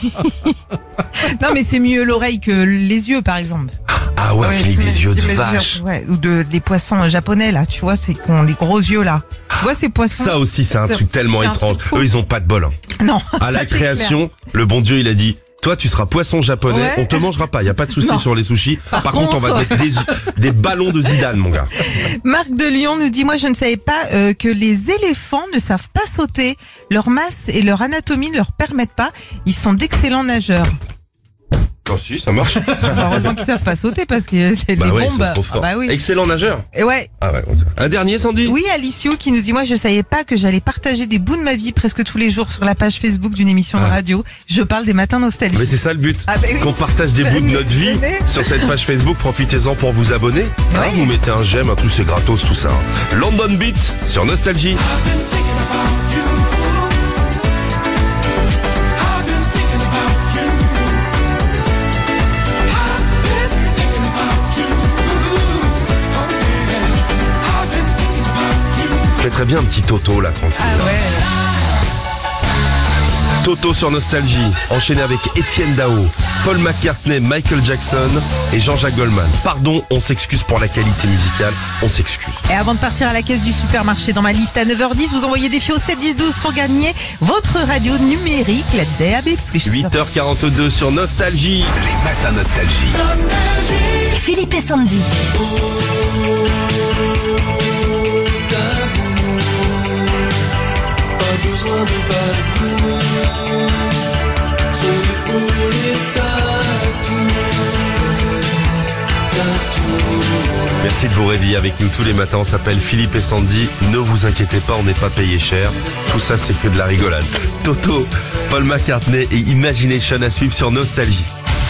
Speaker 1: non, mais c'est mieux l'oreille que les yeux, par exemple.
Speaker 2: Ah ouais, Philippe,
Speaker 1: tu
Speaker 2: des
Speaker 1: mets-
Speaker 2: yeux de
Speaker 1: tu mets-
Speaker 2: vache.
Speaker 1: Ouais, ou de les poissons japonais là, tu vois, c'est qu'on les gros yeux là. Tu vois ces poissons.
Speaker 2: Ça aussi, c'est un
Speaker 1: C'est-
Speaker 2: truc tellement
Speaker 1: c'est un
Speaker 2: étrange.
Speaker 1: truc fou.
Speaker 2: Eux, ils ont pas de bol. hein.
Speaker 1: Non.
Speaker 2: À
Speaker 1: ça,
Speaker 2: la
Speaker 1: c'est
Speaker 2: création, le bon Dieu, il a dit, toi, tu seras poisson japonais,
Speaker 1: Ouais.
Speaker 2: on te mangera pas, y a pas de souci
Speaker 1: Non.
Speaker 2: sur les sushis. Par, contre, on va
Speaker 1: contre-
Speaker 2: mettre des, des ballons de Zidane, mon gars.
Speaker 1: clair. Marc de Lyon nous dit, moi je ne savais pas euh, que les éléphants ne savent pas sauter. Leur masse et leur anatomie ne leur permettent pas. Ils sont d'excellents nageurs.
Speaker 2: Oh, si, ça marche.
Speaker 1: Heureusement qu'ils savent pas sauter parce que les
Speaker 2: Bah ouais, ils
Speaker 1: bombes.
Speaker 2: sont trop forts.
Speaker 1: Ah bah oui.
Speaker 2: Excellent nageur.
Speaker 1: Et ouais.
Speaker 2: Ah ouais, ok. Un dernier, Sandy?
Speaker 1: Oui, Alicio qui nous dit, moi je savais pas que j'allais partager des bouts de ma vie presque tous les jours sur la page Facebook d'une émission de
Speaker 2: Ah.
Speaker 1: radio. Je parle des matins nostalgie.
Speaker 2: Mais c'est ça le but.
Speaker 1: Ah bah oui.
Speaker 2: Qu'on partage des bouts de notre vie sur cette page Facebook. Profitez-en pour vous abonner. Hein,
Speaker 1: Ouais.
Speaker 2: vous mettez un j'aime, un tout c'est gratos, tout ça. hein. London Beat sur Nostalgie. Je mettrais bien un petit Toto là, tranquille.
Speaker 1: Ah ouais.
Speaker 2: Toto sur Nostalgie, enchaîné avec Étienne Dao, Paul McCartney, Michael Jackson et Jean-Jacques Goldman. Pardon, on s'excuse pour la qualité musicale, on s'excuse.
Speaker 1: Et avant de partir à la caisse du supermarché, dans ma liste à neuf heures dix, vous envoyez des filles au sept dix douze pour gagner votre radio numérique, la D A B plus.
Speaker 2: huit heures quarante-deux sur Nostalgie.
Speaker 3: Les matins Nostalgie.
Speaker 6: Philippe et Sandy.
Speaker 2: Merci de vous réveiller avec nous tous les matins. On s'appelle Philippe et Sandy. Ne vous inquiétez pas, on n'est pas payé cher. Tout ça, c'est que de la rigolade. Toto, Paul McCartney et Imagination à suivre sur Nostalgie.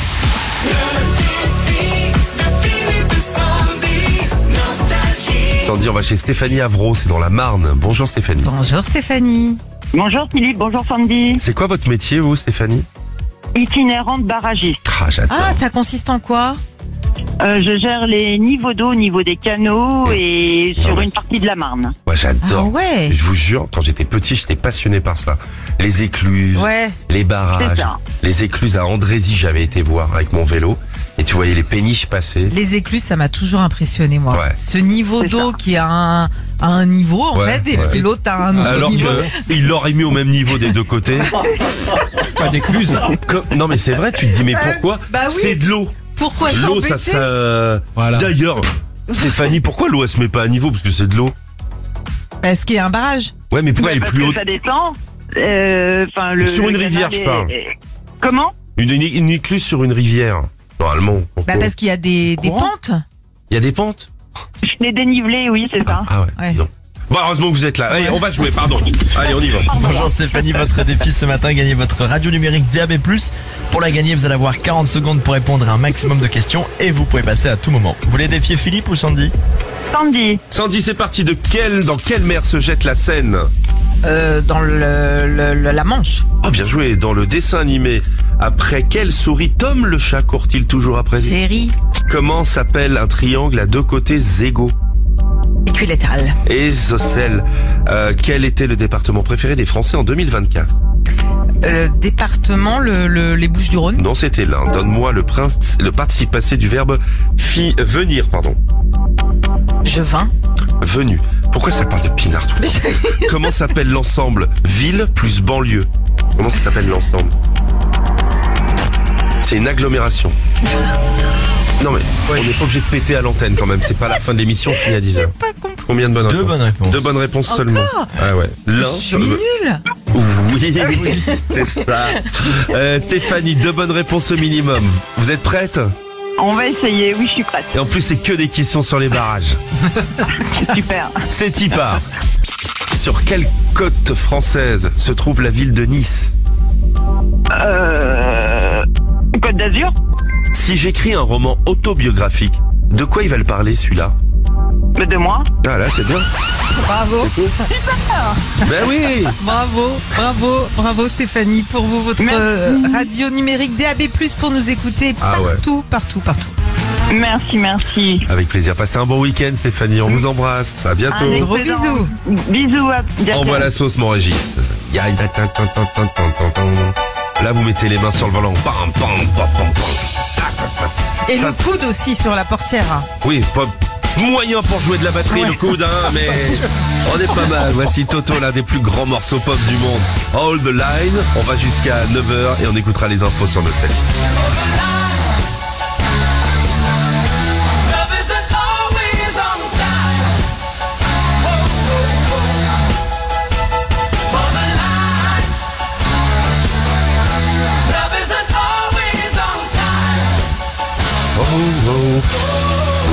Speaker 2: Sandy, on va chez Stéphanie Avro, c'est dans la Marne. Bonjour Stéphanie.
Speaker 1: Bonjour Stéphanie.
Speaker 7: Bonjour Philippe, bonjour Sandy.
Speaker 2: C'est quoi votre métier, vous, Stéphanie?
Speaker 7: Itinérante barragiste.
Speaker 2: Ah, j'adore.
Speaker 1: Ah, ça consiste en quoi?
Speaker 7: Euh, je gère les niveaux d'eau au niveau des canaux et sur
Speaker 2: Ah ouais.
Speaker 7: une partie de la Marne.
Speaker 2: Moi, j'adore.
Speaker 1: Ah ouais.
Speaker 2: Je vous jure, quand j'étais petit, j'étais passionné par ça. Les écluses,
Speaker 1: Ouais.
Speaker 2: les barrages,
Speaker 7: C'est ça.
Speaker 2: les écluses à Andrézy, j'avais été voir avec mon vélo. Et tu voyais les péniches passer.
Speaker 1: Les écluses, ça m'a toujours impressionné, moi.
Speaker 2: Ouais.
Speaker 1: Ce niveau
Speaker 7: C'est
Speaker 1: d'eau
Speaker 7: ça.
Speaker 1: qui a un, a un niveau, en
Speaker 2: Ouais,
Speaker 1: fait, et
Speaker 2: ouais.
Speaker 1: puis l'autre a un autre
Speaker 2: Alors
Speaker 1: niveau.
Speaker 2: qu'il l'aurait mis au même niveau des deux côtés.
Speaker 4: Pas d'écluse.
Speaker 2: Comme- Non mais c'est vrai, tu te dis mais pourquoi?
Speaker 1: bah oui.
Speaker 2: C'est de l'eau.
Speaker 1: Pourquoi
Speaker 2: L'eau, ça,
Speaker 1: s'embêter
Speaker 2: ça...
Speaker 4: Voilà.
Speaker 2: D'ailleurs, Stéphanie, pourquoi l'eau elle se met pas à niveau? Parce que c'est de l'eau.
Speaker 1: Parce qu'il y a un barrage.
Speaker 2: Ouais, mais pourquoi elle est
Speaker 7: Parce
Speaker 2: plus
Speaker 7: que
Speaker 2: haute?
Speaker 7: ça descend. Euh, enfin, le,
Speaker 2: Sur une
Speaker 7: le
Speaker 2: rivière,
Speaker 7: canal
Speaker 2: je parle.
Speaker 7: est- Comment?
Speaker 2: Une, une, une écluse sur une rivière. Normalement.
Speaker 1: Bah
Speaker 2: pourquoi?
Speaker 1: parce qu'il y a des, des
Speaker 2: Courant.
Speaker 1: pentes.
Speaker 2: Il y a des pentes?
Speaker 7: Les dénivelés, oui, c'est ça.
Speaker 2: Ah ouais.
Speaker 1: Ouais.
Speaker 2: dis donc. Bon, heureusement que vous êtes là. Allez, on va jouer, pardon. Allez, on y va.
Speaker 9: Bonjour Stéphanie, votre défi ce matin, gagnez votre radio numérique D A B plus. Pour la gagner, vous allez avoir quarante secondes pour répondre à un maximum de questions et vous pouvez passer à tout moment. Vous voulez défier Philippe ou Sandy?
Speaker 7: Sandy,
Speaker 2: Sandy, c'est parti. De quelle, dans quelle mer se jette la Seine?
Speaker 1: Euh, dans le, le- le- la Manche.
Speaker 2: Oh, bien joué. Dans le dessin animé, après quelle souris Tom le chat court-il toujours après lui?
Speaker 1: Chérie.
Speaker 2: Comment s'appelle un triangle à deux côtés égaux?
Speaker 1: Équilatérale.
Speaker 2: Isocèle. Euh, quel était le département préféré des Français en deux mille vingt-quatre?
Speaker 1: Euh, département, le, le- les Bouches-du-Rhône.
Speaker 2: Non, c'était l'un. Donne-moi le, prince, le participe passé du verbe fi, venir, pardon.
Speaker 1: Je vins.
Speaker 2: Venu. Pourquoi ça parle de pinard tout le temps? Comment s'appelle l'ensemble ville plus banlieue? Comment ça s'appelle l'ensemble? C'est une agglomération. Non mais on n'est pas obligé de péter à l'antenne quand même. C'est pas la fin de l'émission, fini à dix heures.
Speaker 1: Pas compris.
Speaker 2: Combien de bonnes
Speaker 9: Deux
Speaker 2: réponses?
Speaker 9: bonnes réponses.
Speaker 2: Deux bonnes réponses
Speaker 1: Encore
Speaker 2: seulement. Ah ouais. L'un.
Speaker 1: Je suis nulle.
Speaker 2: Oui, oui, c'est ça. Euh, Stéphanie, deux bonnes réponses au minimum. Vous êtes prête?
Speaker 7: on va essayer. Oui, je suis prête.
Speaker 2: Et en plus, c'est que des questions sur les barrages.
Speaker 7: Super.
Speaker 2: C'est y part. Sur quelle côte française se trouve la ville de Nice?
Speaker 7: Euh... Côte d'Azur.
Speaker 2: Si j'écris un roman autobiographique, de quoi il va le parler celui-là?
Speaker 7: De moi.
Speaker 2: Ah là, c'est bien.
Speaker 1: Bravo.
Speaker 2: Ben oui.
Speaker 1: Bravo, bravo, bravo Stéphanie pour vous, votre
Speaker 7: Merci.
Speaker 1: euh, radio numérique D A B plus, pour nous écouter
Speaker 2: Ah ouais.
Speaker 1: partout, partout, partout.
Speaker 7: Merci, merci.
Speaker 2: Avec plaisir. Passez un bon week-end, Stéphanie. On vous embrasse. À bientôt.
Speaker 7: Allez,
Speaker 1: Gros
Speaker 7: présent.
Speaker 1: bisous.
Speaker 7: Bisous. À bientôt.
Speaker 2: Envoie la sauce, mon Régis. Ya- ya- tan- tan- tan- tan- tan- tan- tan. Là, vous mettez les mains sur le volant. Pam, pam, pam, pam, pam.
Speaker 1: Et
Speaker 2: Ça,
Speaker 1: le coude aussi sur la portière.
Speaker 2: Oui, pas moyen pour jouer de la batterie,
Speaker 1: Ouais.
Speaker 2: le coude, hein, mais on est pas mal. Voici Toto, l'un des plus grands morceaux pop du monde. Hold the line. On va jusqu'à neuf heures et on écoutera les infos sur Nostalgie.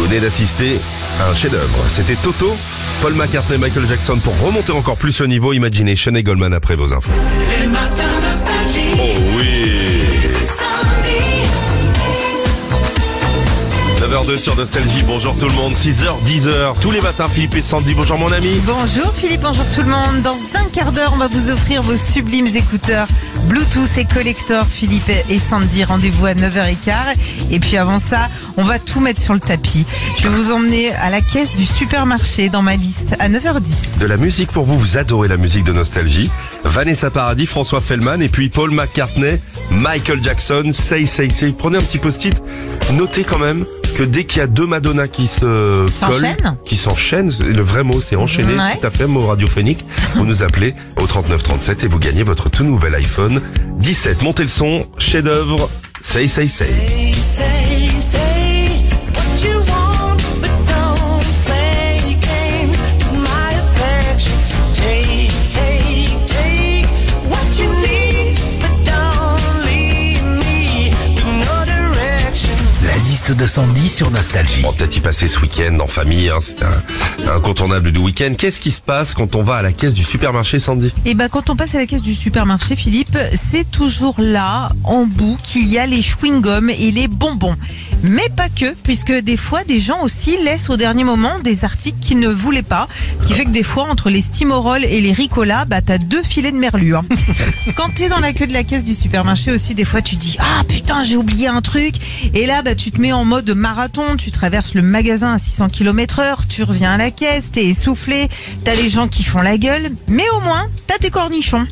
Speaker 2: venez d'assister à un chef-d'œuvre. C'était Toto, Paul McCartney, Michael Jackson pour remonter encore plus le niveau. Imagination et Goldman après vos infos.
Speaker 5: Les matins nostalgie.
Speaker 2: Oh oui. neuf heures deux sur Nostalgie, bonjour tout le monde, six heures, dix heures, tous les matins, Philippe et Sandy, bonjour mon ami.
Speaker 1: Bonjour Philippe, bonjour tout le monde. Dans un quart d'heure, on va vous offrir vos sublimes écouteurs Bluetooth et collector. Philippe et Sandy, rendez-vous à neuf heures quinze. Et puis avant ça, on va tout mettre sur le tapis. Je vais vous emmener à la caisse du supermarché dans ma liste à neuf heures dix.
Speaker 2: De la musique pour vous, vous adorez la musique de Nostalgie. Vanessa Paradis, François Fellman et puis Paul McCartney, Michael Jackson, Say Say Say. Prenez un petit post-it, notez quand même que dès qu'il y a deux Madonna qui se collent, qui s'enchaînent, le vrai mot c'est enchaîner,
Speaker 1: ouais.
Speaker 2: Tout à fait, mot radiophonique, vous nous appelez au trente-neuf trente-sept et vous gagnez votre tout nouvel iPhone dix-sept. Montez le son, chef-d'œuvre, Say Say Say.
Speaker 5: Say, say, say what you want, but don't play games with my affection. Take, take, take what you need, but don't leave me with no direction.
Speaker 3: La liste de Sandy sur Nostalgie.
Speaker 2: On va peut-être y passer ce week-end en famille, hein, c'est un, un incontournable du week-end. Qu'est-ce qui se passe quand on va à la caisse du supermarché, Sandy?
Speaker 1: Et ben quand on passe à la caisse du supermarché, Philippe, c'est toujours là, en bout, qu'il y a les chewing-gums et les bonbons. Mais pas que, puisque des fois, des gens aussi laissent au dernier moment des articles qu'ils ne voulaient pas. Ce qui fait que des fois, entre les Stimorol et les Ricola, bah t'as deux filets de merlure. Quand t'es dans la queue de la caisse du supermarché aussi, des fois tu dis « Ah putain, j'ai oublié un truc !» Et là, bah tu te mets en mode marathon, tu traverses le magasin à six cents kilomètres heure, tu reviens à la caisse, t'es essoufflé, t'as les gens qui font la gueule, mais au moins, t'as tes cornichons.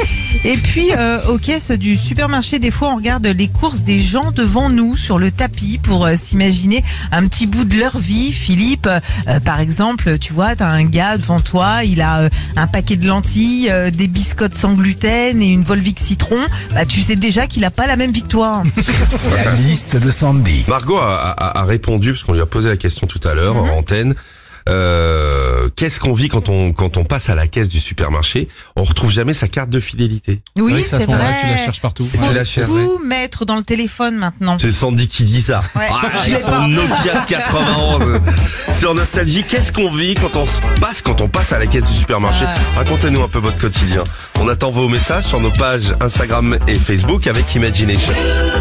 Speaker 1: Et puis, euh, aux caisses du supermarché, des fois, on regarde les courses des gens devant nous sur le tapis pour euh, s'imaginer un petit bout de leur vie. Philippe, euh, par exemple, tu vois, t'as un gars devant toi, il a euh, un paquet de lentilles, euh, des biscottes sans gluten et une Volvic citron. Bah, tu sais déjà qu'il a pas la même victoire.
Speaker 3: La liste de Sandy.
Speaker 2: Margot a, a, a répondu, parce qu'on lui a posé la question tout à l'heure,
Speaker 1: Mm-hmm.
Speaker 2: en antenne. Euh, qu'est-ce qu'on vit quand on quand on passe à la caisse du supermarché? On retrouve jamais sa carte de fidélité.
Speaker 1: Oui, c'est vrai.
Speaker 4: Tu la cherches partout.
Speaker 1: Faut
Speaker 2: Tu la cherches,
Speaker 1: tout mettre dans le téléphone maintenant.
Speaker 2: C'est Sandy qui dit ça.
Speaker 1: Ouais,
Speaker 2: Ah,
Speaker 1: je
Speaker 2: avec
Speaker 1: l'ai
Speaker 2: son
Speaker 1: pas.
Speaker 2: Nokia quatre-vingt-onze. Sur Nostalgie, qu'est-ce qu'on vit quand on se passe, quand on passe à la caisse du supermarché?
Speaker 1: Ouais.
Speaker 2: Racontez-nous un peu votre quotidien. On attend vos messages sur nos pages Instagram et Facebook avec Imagination.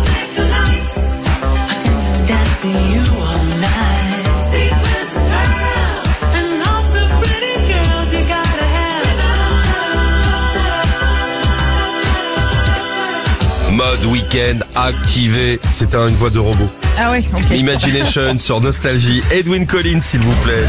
Speaker 2: Mode week-end activé. C'est une voix de robot.
Speaker 1: Ah oui, ok.
Speaker 2: Imagination sur Nostalgie. Edwin Collins, s'il vous plaît.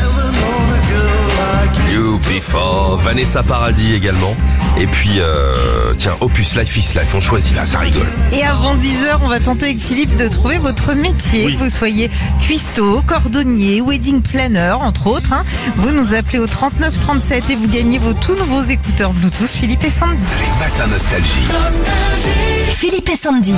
Speaker 2: You Before. Vanessa Paradis également. Et puis, euh, tiens, Opus Life is Life. On choisit là, ça rigole.
Speaker 1: Et avant dix heures, on va tenter avec Philippe de trouver votre métier.
Speaker 2: Oui.
Speaker 1: Que vous soyez cuistot, cordonnier, wedding planner, entre autres. Hein. Vous nous appelez au trente-neuf trente-sept et vous gagnez vos tout nouveaux écouteurs Bluetooth Philippe et Sandy.
Speaker 3: Les matins Nostalgie.
Speaker 6: Philippe et Sandy.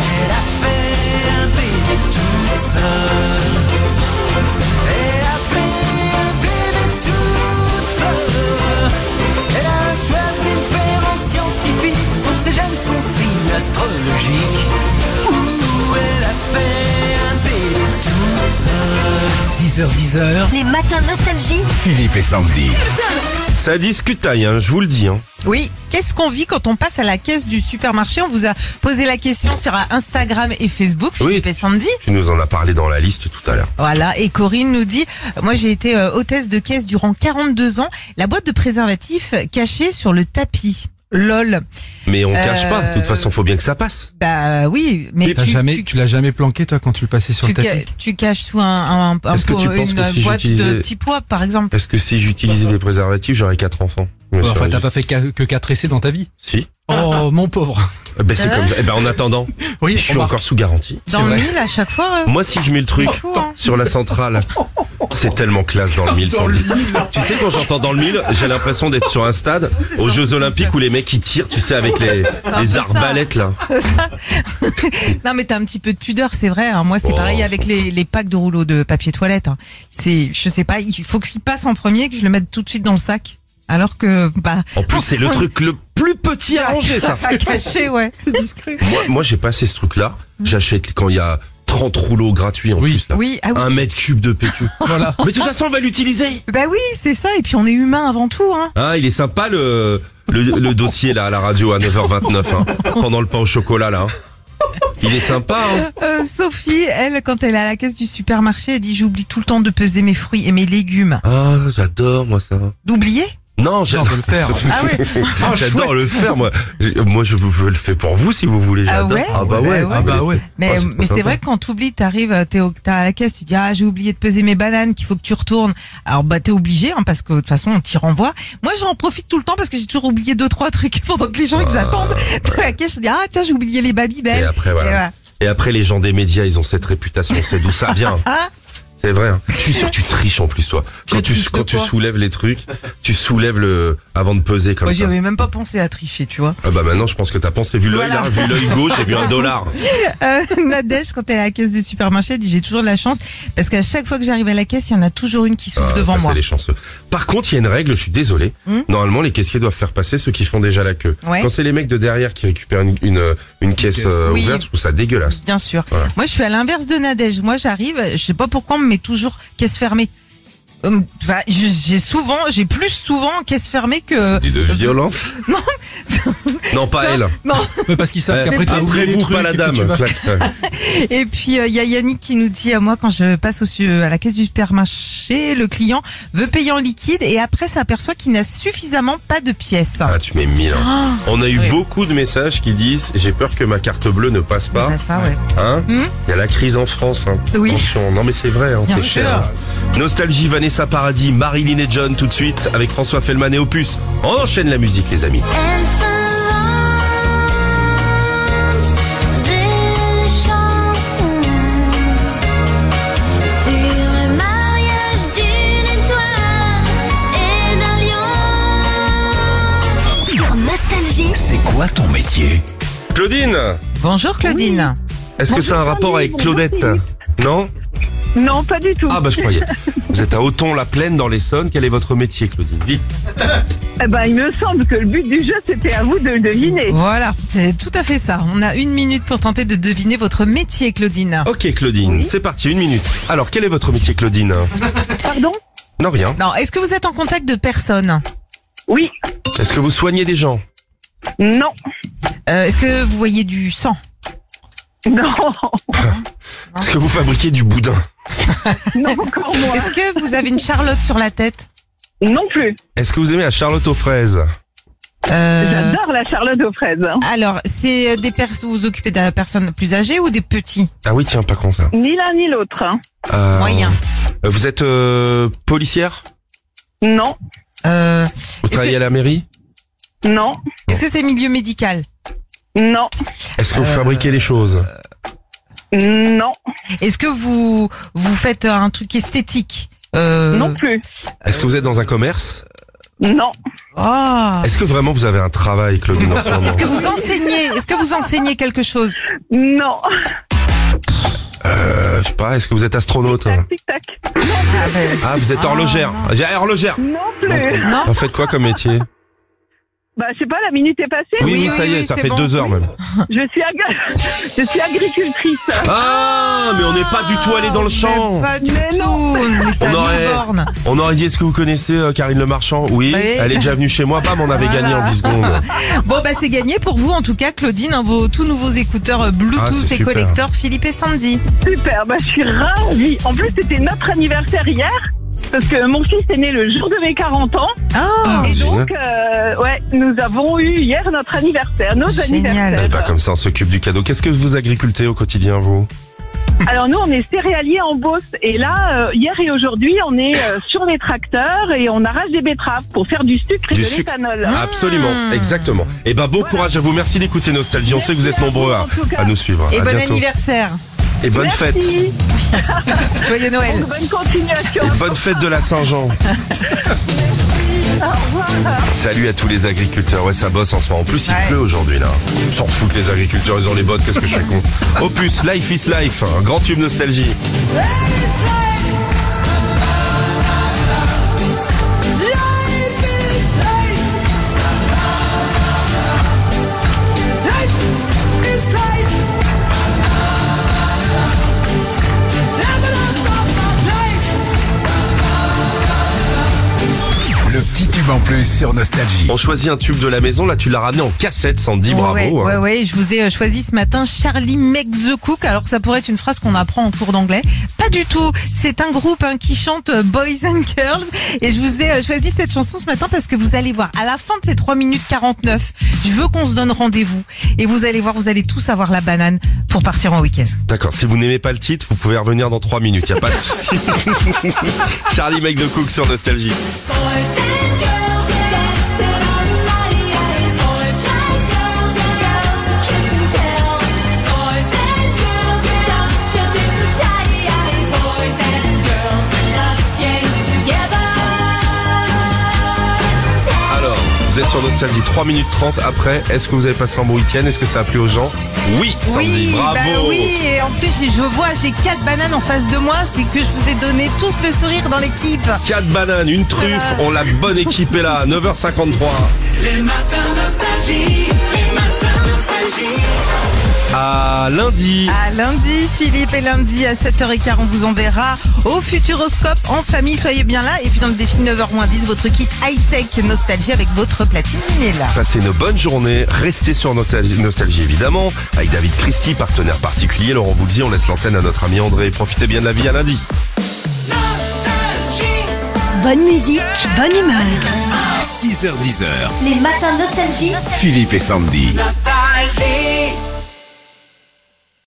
Speaker 5: Elle a choisi le père en scientifique pour ses gènes son signe astrologique. Ouh, elle a fait un bébé tout seul.
Speaker 3: six heures dix heures.
Speaker 6: Les matins Nostalgie.
Speaker 3: Philippe et Sandy.
Speaker 2: Ça discutaille, hein, je vous le dis. Hein.
Speaker 1: Oui, qu'est-ce qu'on vit quand on passe à la caisse du supermarché? On vous a posé la question sur Instagram et Facebook, Philippe
Speaker 2: Oui.
Speaker 1: et Sandy.
Speaker 2: Tu nous en as parlé dans la liste tout à l'heure.
Speaker 1: Voilà, et Corinne nous dit, euh, moi j'ai été euh, hôtesse de caisse durant quarante-deux ans, la boîte de préservatifs cachée sur le tapis. Lol.
Speaker 2: Mais on cache
Speaker 1: Euh,
Speaker 2: pas, de toute façon, faut bien que ça passe.
Speaker 1: Bah oui, mais
Speaker 4: T'as
Speaker 1: tu,
Speaker 4: jamais,
Speaker 1: tu,
Speaker 4: tu l'as jamais planqué toi quand tu le passais sur
Speaker 1: tu,
Speaker 4: le tapis?
Speaker 1: ca- tu caches sous un, un, un
Speaker 2: Est-ce que
Speaker 1: pot-
Speaker 2: tu penses
Speaker 1: une
Speaker 2: que si
Speaker 1: boîte de
Speaker 2: j'utilisais-
Speaker 1: petits pois par exemple.
Speaker 2: Est-ce que si j'utilisais des préservatifs, j'aurais quatre enfants? Je me
Speaker 4: Ouais, Enfin,
Speaker 2: serais
Speaker 4: t'as
Speaker 2: dit.
Speaker 4: pas fait qu'à- que quatre essais dans ta vie.
Speaker 2: Si.
Speaker 4: Oh, mon pauvre.
Speaker 2: Eh Ben, c'est
Speaker 1: Ah.
Speaker 2: comme ça. Eh ben, en attendant,
Speaker 4: Oui,
Speaker 2: je suis
Speaker 4: remarque.
Speaker 2: encore sous garantie.
Speaker 1: Dans le
Speaker 4: vrai.
Speaker 1: mille à chaque fois. euh,
Speaker 2: Moi, si je mets le truc
Speaker 1: C'est fou, hein.
Speaker 2: sur la centrale, c'est tellement classe dans le mille. Sandy. Tu sais, quand j'entends dans le mille, j'ai l'impression d'être sur un stade
Speaker 1: C'est
Speaker 2: aux
Speaker 1: sorti
Speaker 2: Jeux
Speaker 1: tout
Speaker 2: Olympiques
Speaker 1: ça.
Speaker 2: où les mecs ils tirent, tu sais, avec les,
Speaker 1: un
Speaker 2: les
Speaker 1: peu ça.
Speaker 2: arbalètes là.
Speaker 1: Non mais t'as un petit peu de pudeur, c'est vrai. Hein. Moi c'est
Speaker 2: Oh.
Speaker 1: pareil avec les, les packs de rouleaux de papier toilette. Hein. C'est, je sais pas, il faut qu'il passe en premier, que je le mette tout de suite dans le sac. Alors que bah.
Speaker 2: En plus, c'est le truc le plus petit à ranger, ça.
Speaker 1: À cacher, ouais.
Speaker 2: Moi, moi j'ai passé ce truc-là. J'achète quand il y a trente rouleaux gratuits en
Speaker 4: Oui.
Speaker 2: plus là.
Speaker 1: Oui, ah oui.
Speaker 2: Un mètre cube de P Q.
Speaker 4: Voilà.
Speaker 2: Mais de toute façon, on va l'utiliser.
Speaker 1: Bah oui, c'est ça. Et puis on est humain avant tout, hein.
Speaker 2: Ah, il est sympa le, le, le dossier là à la radio à neuf heures vingt-neuf, hein, pendant le pain au chocolat là. hein. Il est sympa, hein.
Speaker 1: Euh, Sophie, elle, quand elle est à la caisse du supermarché, elle dit j'oublie tout le temps de peser mes fruits et mes légumes.
Speaker 2: Ah, j'adore moi ça.
Speaker 1: D'oublier?
Speaker 2: Non, j'adore
Speaker 4: le faire.
Speaker 1: Ah ouais.
Speaker 2: J'adore le faire moi. J'ai- Moi je vous veux le faire pour vous si vous voulez.
Speaker 1: Ah
Speaker 2: J'adore.
Speaker 1: ouais
Speaker 2: Ah bah ouais.
Speaker 1: Bah
Speaker 4: Ah bah ouais.
Speaker 1: Mais,
Speaker 2: Ah, c'est
Speaker 1: mais
Speaker 2: sympa.
Speaker 1: c'est vrai que quand t'oublies, t'arrives, t'es, au- t'es à la caisse, tu dis ah j'ai oublié de peser mes bananes, qu'il faut que tu retournes. Alors bah t'es obligé, hein, parce que de toute façon on t'y renvoie. Moi j'en profite tout le temps parce que j'ai toujours oublié deux trois trucs pendant que les gens ils attendent à la caisse. Je dis ah tiens j'ai oublié les
Speaker 2: Et
Speaker 1: Babybel.
Speaker 2: après
Speaker 1: Et
Speaker 2: voilà.
Speaker 1: voilà.
Speaker 2: Et après les gens des médias ils ont cette réputation. C'est d'où ça vient.
Speaker 1: Ah
Speaker 2: C'est vrai. Hein. Je suis sûr que tu triches en plus toi. Quand
Speaker 1: Je
Speaker 2: tu
Speaker 1: triche de
Speaker 2: quand tu
Speaker 1: quoi
Speaker 2: soulèves les trucs, tu soulèves le avant de peser comme
Speaker 1: moi
Speaker 2: ça.
Speaker 1: j'y avais même pas pensé à tricher, tu vois.
Speaker 2: Ah bah maintenant je pense que t'as pensé vu l'œil
Speaker 1: Voilà.
Speaker 2: là, vu l'œil gauche, j'ai vu un dollar.
Speaker 1: Euh, Nadège, quand elle est à la caisse du supermarché, elle dit j'ai toujours de la chance parce qu'à chaque fois que j'arrive à la caisse, il y en a toujours une qui souffle
Speaker 2: Ah,
Speaker 1: devant
Speaker 2: ça,
Speaker 1: moi.
Speaker 2: c'est les chanceux. Par contre, il y a une règle, je suis désolé.
Speaker 1: Hmm
Speaker 2: Normalement, les caissiers doivent faire passer ceux qui font déjà la queue.
Speaker 1: Ouais.
Speaker 2: Quand c'est les mecs de derrière qui récupèrent une, une, une caisse
Speaker 4: caisse.
Speaker 2: euh,
Speaker 1: Oui.
Speaker 2: ouverte, je trouve ça dégueulasse.
Speaker 1: Bien sûr.
Speaker 2: Voilà.
Speaker 1: Moi, je suis à l'inverse de Nadège. Moi, j'arrive, je sais pas pourquoi, on me met toujours caisse fermée. Euh, Enfin, je- j'ai souvent, j'ai plus souvent caisse fermée que.
Speaker 2: Et de violence.
Speaker 1: Non.
Speaker 2: Non, pas elle.
Speaker 1: Non.
Speaker 4: Mais parce qu'ils savent
Speaker 2: Eh,
Speaker 4: qu'après t'as oublié
Speaker 2: après
Speaker 4: les
Speaker 2: vous,
Speaker 4: trucs
Speaker 2: pas la
Speaker 4: et que
Speaker 2: dame.
Speaker 4: tu vas-
Speaker 2: Clac.
Speaker 1: Et puis il y a Yannick qui nous dit, euh, moi, quand je passe au, su- à la caisse du supermarché, le client veut payer en liquide et après s'aperçoit qu'il n'a suffisamment pas de pièces.
Speaker 2: Ah, tu mets mille.
Speaker 1: Ah,
Speaker 2: On a eu
Speaker 1: oui.
Speaker 2: beaucoup de messages qui disent j'ai peur que ma carte bleue ne passe
Speaker 1: ça
Speaker 2: pas.
Speaker 1: passe pas, ouais.
Speaker 2: Hein
Speaker 1: Hmm
Speaker 2: Il y a la crise en France. Hein.
Speaker 1: Oui.
Speaker 2: Attention. Non mais c'est vrai. Hein,
Speaker 1: Bien
Speaker 2: c'est
Speaker 1: sûr.
Speaker 2: cher. Nostalgie, Vanessa Paradis, Marilyn et John tout de suite avec François Fellman et Opus. On enchaîne la musique les amis.
Speaker 12: Elle s'invente des chansons sur le mariage d'une étoile et d'un lion.
Speaker 6: Sur Nostalgie.
Speaker 3: C'est quoi ton métier?
Speaker 2: Claudine,
Speaker 1: Bonjour Claudine.
Speaker 2: est-ce que ça a un rapport avec Claudette? Non?
Speaker 7: Non, pas du tout.
Speaker 2: Ah bah je croyais. Vous êtes à Othon-la-Plaine dans l'Essonne. Quel est votre métier, Claudine? Vite.
Speaker 7: Eh ben, il me semble que le but du jeu, c'était à vous de le deviner.
Speaker 1: Voilà, c'est tout à fait ça. On a une minute pour tenter de deviner votre métier, Claudine.
Speaker 2: Ok Claudine, c'est parti, une minute. Alors quel est votre métier, Claudine?
Speaker 7: Pardon?
Speaker 2: Non, rien.
Speaker 1: Non, est-ce que vous êtes en contact de personnes?
Speaker 7: Oui.
Speaker 2: Est-ce que vous soignez des gens?
Speaker 7: Non.
Speaker 1: Euh, Est-ce que vous voyez du sang?
Speaker 7: Non.
Speaker 2: Est-ce que vous fabriquez du boudin?
Speaker 7: Non, encore moins.
Speaker 1: Est-ce que vous avez une charlotte sur la tête?
Speaker 7: Non plus.
Speaker 2: Est-ce que vous aimez la charlotte aux fraises?
Speaker 1: Euh,
Speaker 7: J'adore la charlotte aux fraises. hein.
Speaker 1: Alors, c'est des personnes, vous vous occupez de personnes plus âgées ou des petits?
Speaker 2: Ah oui, tiens, pas con ça.
Speaker 7: Ni l'un ni l'autre. hein.
Speaker 2: Euh,
Speaker 1: Moyen.
Speaker 2: euh, Vous êtes euh, policière?
Speaker 7: Non.
Speaker 1: Euh,
Speaker 2: Vous travaillez à la mairie?
Speaker 7: Non.
Speaker 1: Est-ce que c'est milieu médical?
Speaker 7: Non.
Speaker 2: Est-ce que vous fabriquez des choses?
Speaker 7: Non.
Speaker 1: Est-ce que vous vous faites un truc esthétique? Euh,
Speaker 7: Non plus.
Speaker 2: Est-ce que vous êtes dans un commerce?
Speaker 7: Non.
Speaker 1: Oh.
Speaker 2: Est-ce que vraiment vous avez un travail, Claudine, en ce moment?
Speaker 1: Est-ce que vous enseignez? Est-ce que vous enseignez quelque chose?
Speaker 7: Non.
Speaker 2: Euh, je sais pas, est-ce que vous êtes astronaute?
Speaker 7: Tic-tac.
Speaker 1: Ah, ben,
Speaker 2: Ah, vous êtes
Speaker 1: Ah,
Speaker 2: horlogère.
Speaker 1: non.
Speaker 2: J'ai horlogère.
Speaker 7: Non plus.
Speaker 1: non?
Speaker 2: Vous faites quoi comme métier?
Speaker 7: Bah, je sais pas, la minute est passée.
Speaker 2: Oui,
Speaker 1: Oui,
Speaker 2: oui, ça
Speaker 1: oui,
Speaker 2: y est,
Speaker 1: oui,
Speaker 2: ça
Speaker 1: c'est
Speaker 2: fait
Speaker 1: bon.
Speaker 2: deux heures même.
Speaker 7: Je suis, ag- je suis agricultrice.
Speaker 2: Ah, mais on n'est pas du tout allé dans le champ.
Speaker 1: Mais pas du
Speaker 7: Mais
Speaker 1: tout.
Speaker 7: non.
Speaker 1: On est à
Speaker 2: On aurait-
Speaker 1: Livorne.
Speaker 2: On aurait dit, est-ce que vous connaissez euh, Karine Le Marchand? Oui,
Speaker 1: Oui.
Speaker 2: elle est déjà venue chez moi, bam, on avait
Speaker 1: Voilà.
Speaker 2: gagné en dix secondes.
Speaker 1: Bon, bah, c'est gagné pour vous, en tout cas, Claudine, hein, vos tout nouveaux écouteurs euh, Bluetooth
Speaker 2: Ah, c'est
Speaker 1: et
Speaker 2: super.
Speaker 1: collecteurs Philippe et Sandy.
Speaker 7: Super, bah, je suis ravie. En plus, c'était notre anniversaire hier. Parce que mon fils est né le jour de mes quarante ans.
Speaker 1: Oh,
Speaker 7: Et
Speaker 2: génial.
Speaker 7: donc, euh, ouais, nous avons eu hier notre anniversaire, nos
Speaker 1: Génial.
Speaker 7: anniversaires.
Speaker 2: Eh ben, comme ça, on s'occupe du cadeau. Qu'est-ce que vous agricultez au quotidien, vous?
Speaker 7: Alors nous, on est céréaliers en Beauce. Et là, euh, hier et aujourd'hui, on est euh, sur les tracteurs et on arrache des betteraves pour faire du sucre et
Speaker 2: Du
Speaker 7: de
Speaker 2: sucre.
Speaker 7: l'éthanol.
Speaker 2: Absolument, exactement. Eh ben, bon courage à vous. Merci d'écouter Nostalgie. On sait que vous êtes nombreux à,
Speaker 7: En tout cas.
Speaker 2: à nous suivre.
Speaker 1: et
Speaker 2: À
Speaker 1: bon
Speaker 2: bientôt.
Speaker 1: anniversaire.
Speaker 2: Et bonne
Speaker 7: Merci.
Speaker 2: fête.
Speaker 1: Joyeux Noël.
Speaker 7: Donc, bonne continuation.
Speaker 2: Et bonne fête de la Saint-Jean.
Speaker 7: Au revoir.
Speaker 2: Salut à tous les agriculteurs. Ouais, ça bosse en ce moment. En plus, il
Speaker 1: Ouais.
Speaker 2: pleut aujourd'hui, là. Ils s'en foutent, les agriculteurs. Ils ont les bottes. Qu'est-ce que je suis con. Opus, Life is Life. Un grand tube Nostalgie.
Speaker 3: plus sur Nostalgie.
Speaker 2: On choisit un tube de la maison, là tu l'as ramené en cassette, Sandy, bravo.
Speaker 1: Ouais,
Speaker 2: hein.
Speaker 1: ouais, ouais, je vous ai euh, choisi ce matin Charlie Makes the Cook. Alors ça pourrait être une phrase qu'on apprend en cours d'anglais. Pas du tout. C'est un groupe hein, qui chante euh, Boys and Girls. Et je vous ai euh, choisi cette chanson ce matin parce que vous allez voir, à la fin de ces trois minutes quarante-neuf, je veux qu'on se donne rendez-vous. Et vous allez voir, vous allez tous avoir la banane pour partir en week-end.
Speaker 2: D'accord, si vous n'aimez pas le titre, vous pouvez revenir dans trois minutes, y a pas de souci. Charlie Make the Cook sur Nostalgie. Alors, vous êtes sur Nostalgie, trois minutes trente après. Est-ce que vous avez passé un bon week-end? Est-ce que ça a plu aux gens? Oui, Sandy,
Speaker 1: oui,
Speaker 2: bravo.
Speaker 1: bah oui, et en plus je vois, j'ai quatre bananes en face de moi, c'est que je vous ai donné tous le sourire dans l'équipe.
Speaker 2: Quatre bananes, une truffe, on la bonne équipe est là, neuf heures cinquante-trois.
Speaker 5: Les matins nostalgie, les matins nostalgie.
Speaker 2: À lundi.
Speaker 1: À lundi, Philippe, et lundi à sept heures quinze, on vous enverra au Futuroscope en famille, soyez bien là. Et puis dans le défi de neuf heures moins dix, votre kit high-tech Nostalgie avec votre platine vinyle.
Speaker 2: Passez une bonne journée, restez sur Nostalgie, Nostalgie évidemment, avec David Christie, partenaire particulier. Alors on vous le dit, on laisse l'antenne à notre ami André. Profitez bien de la vie à lundi.
Speaker 6: Bonne musique, bonne humeur.
Speaker 3: six heures dix.
Speaker 6: Les matins Nostalgie.
Speaker 3: Philippe et Sandy.
Speaker 5: Nostalgie.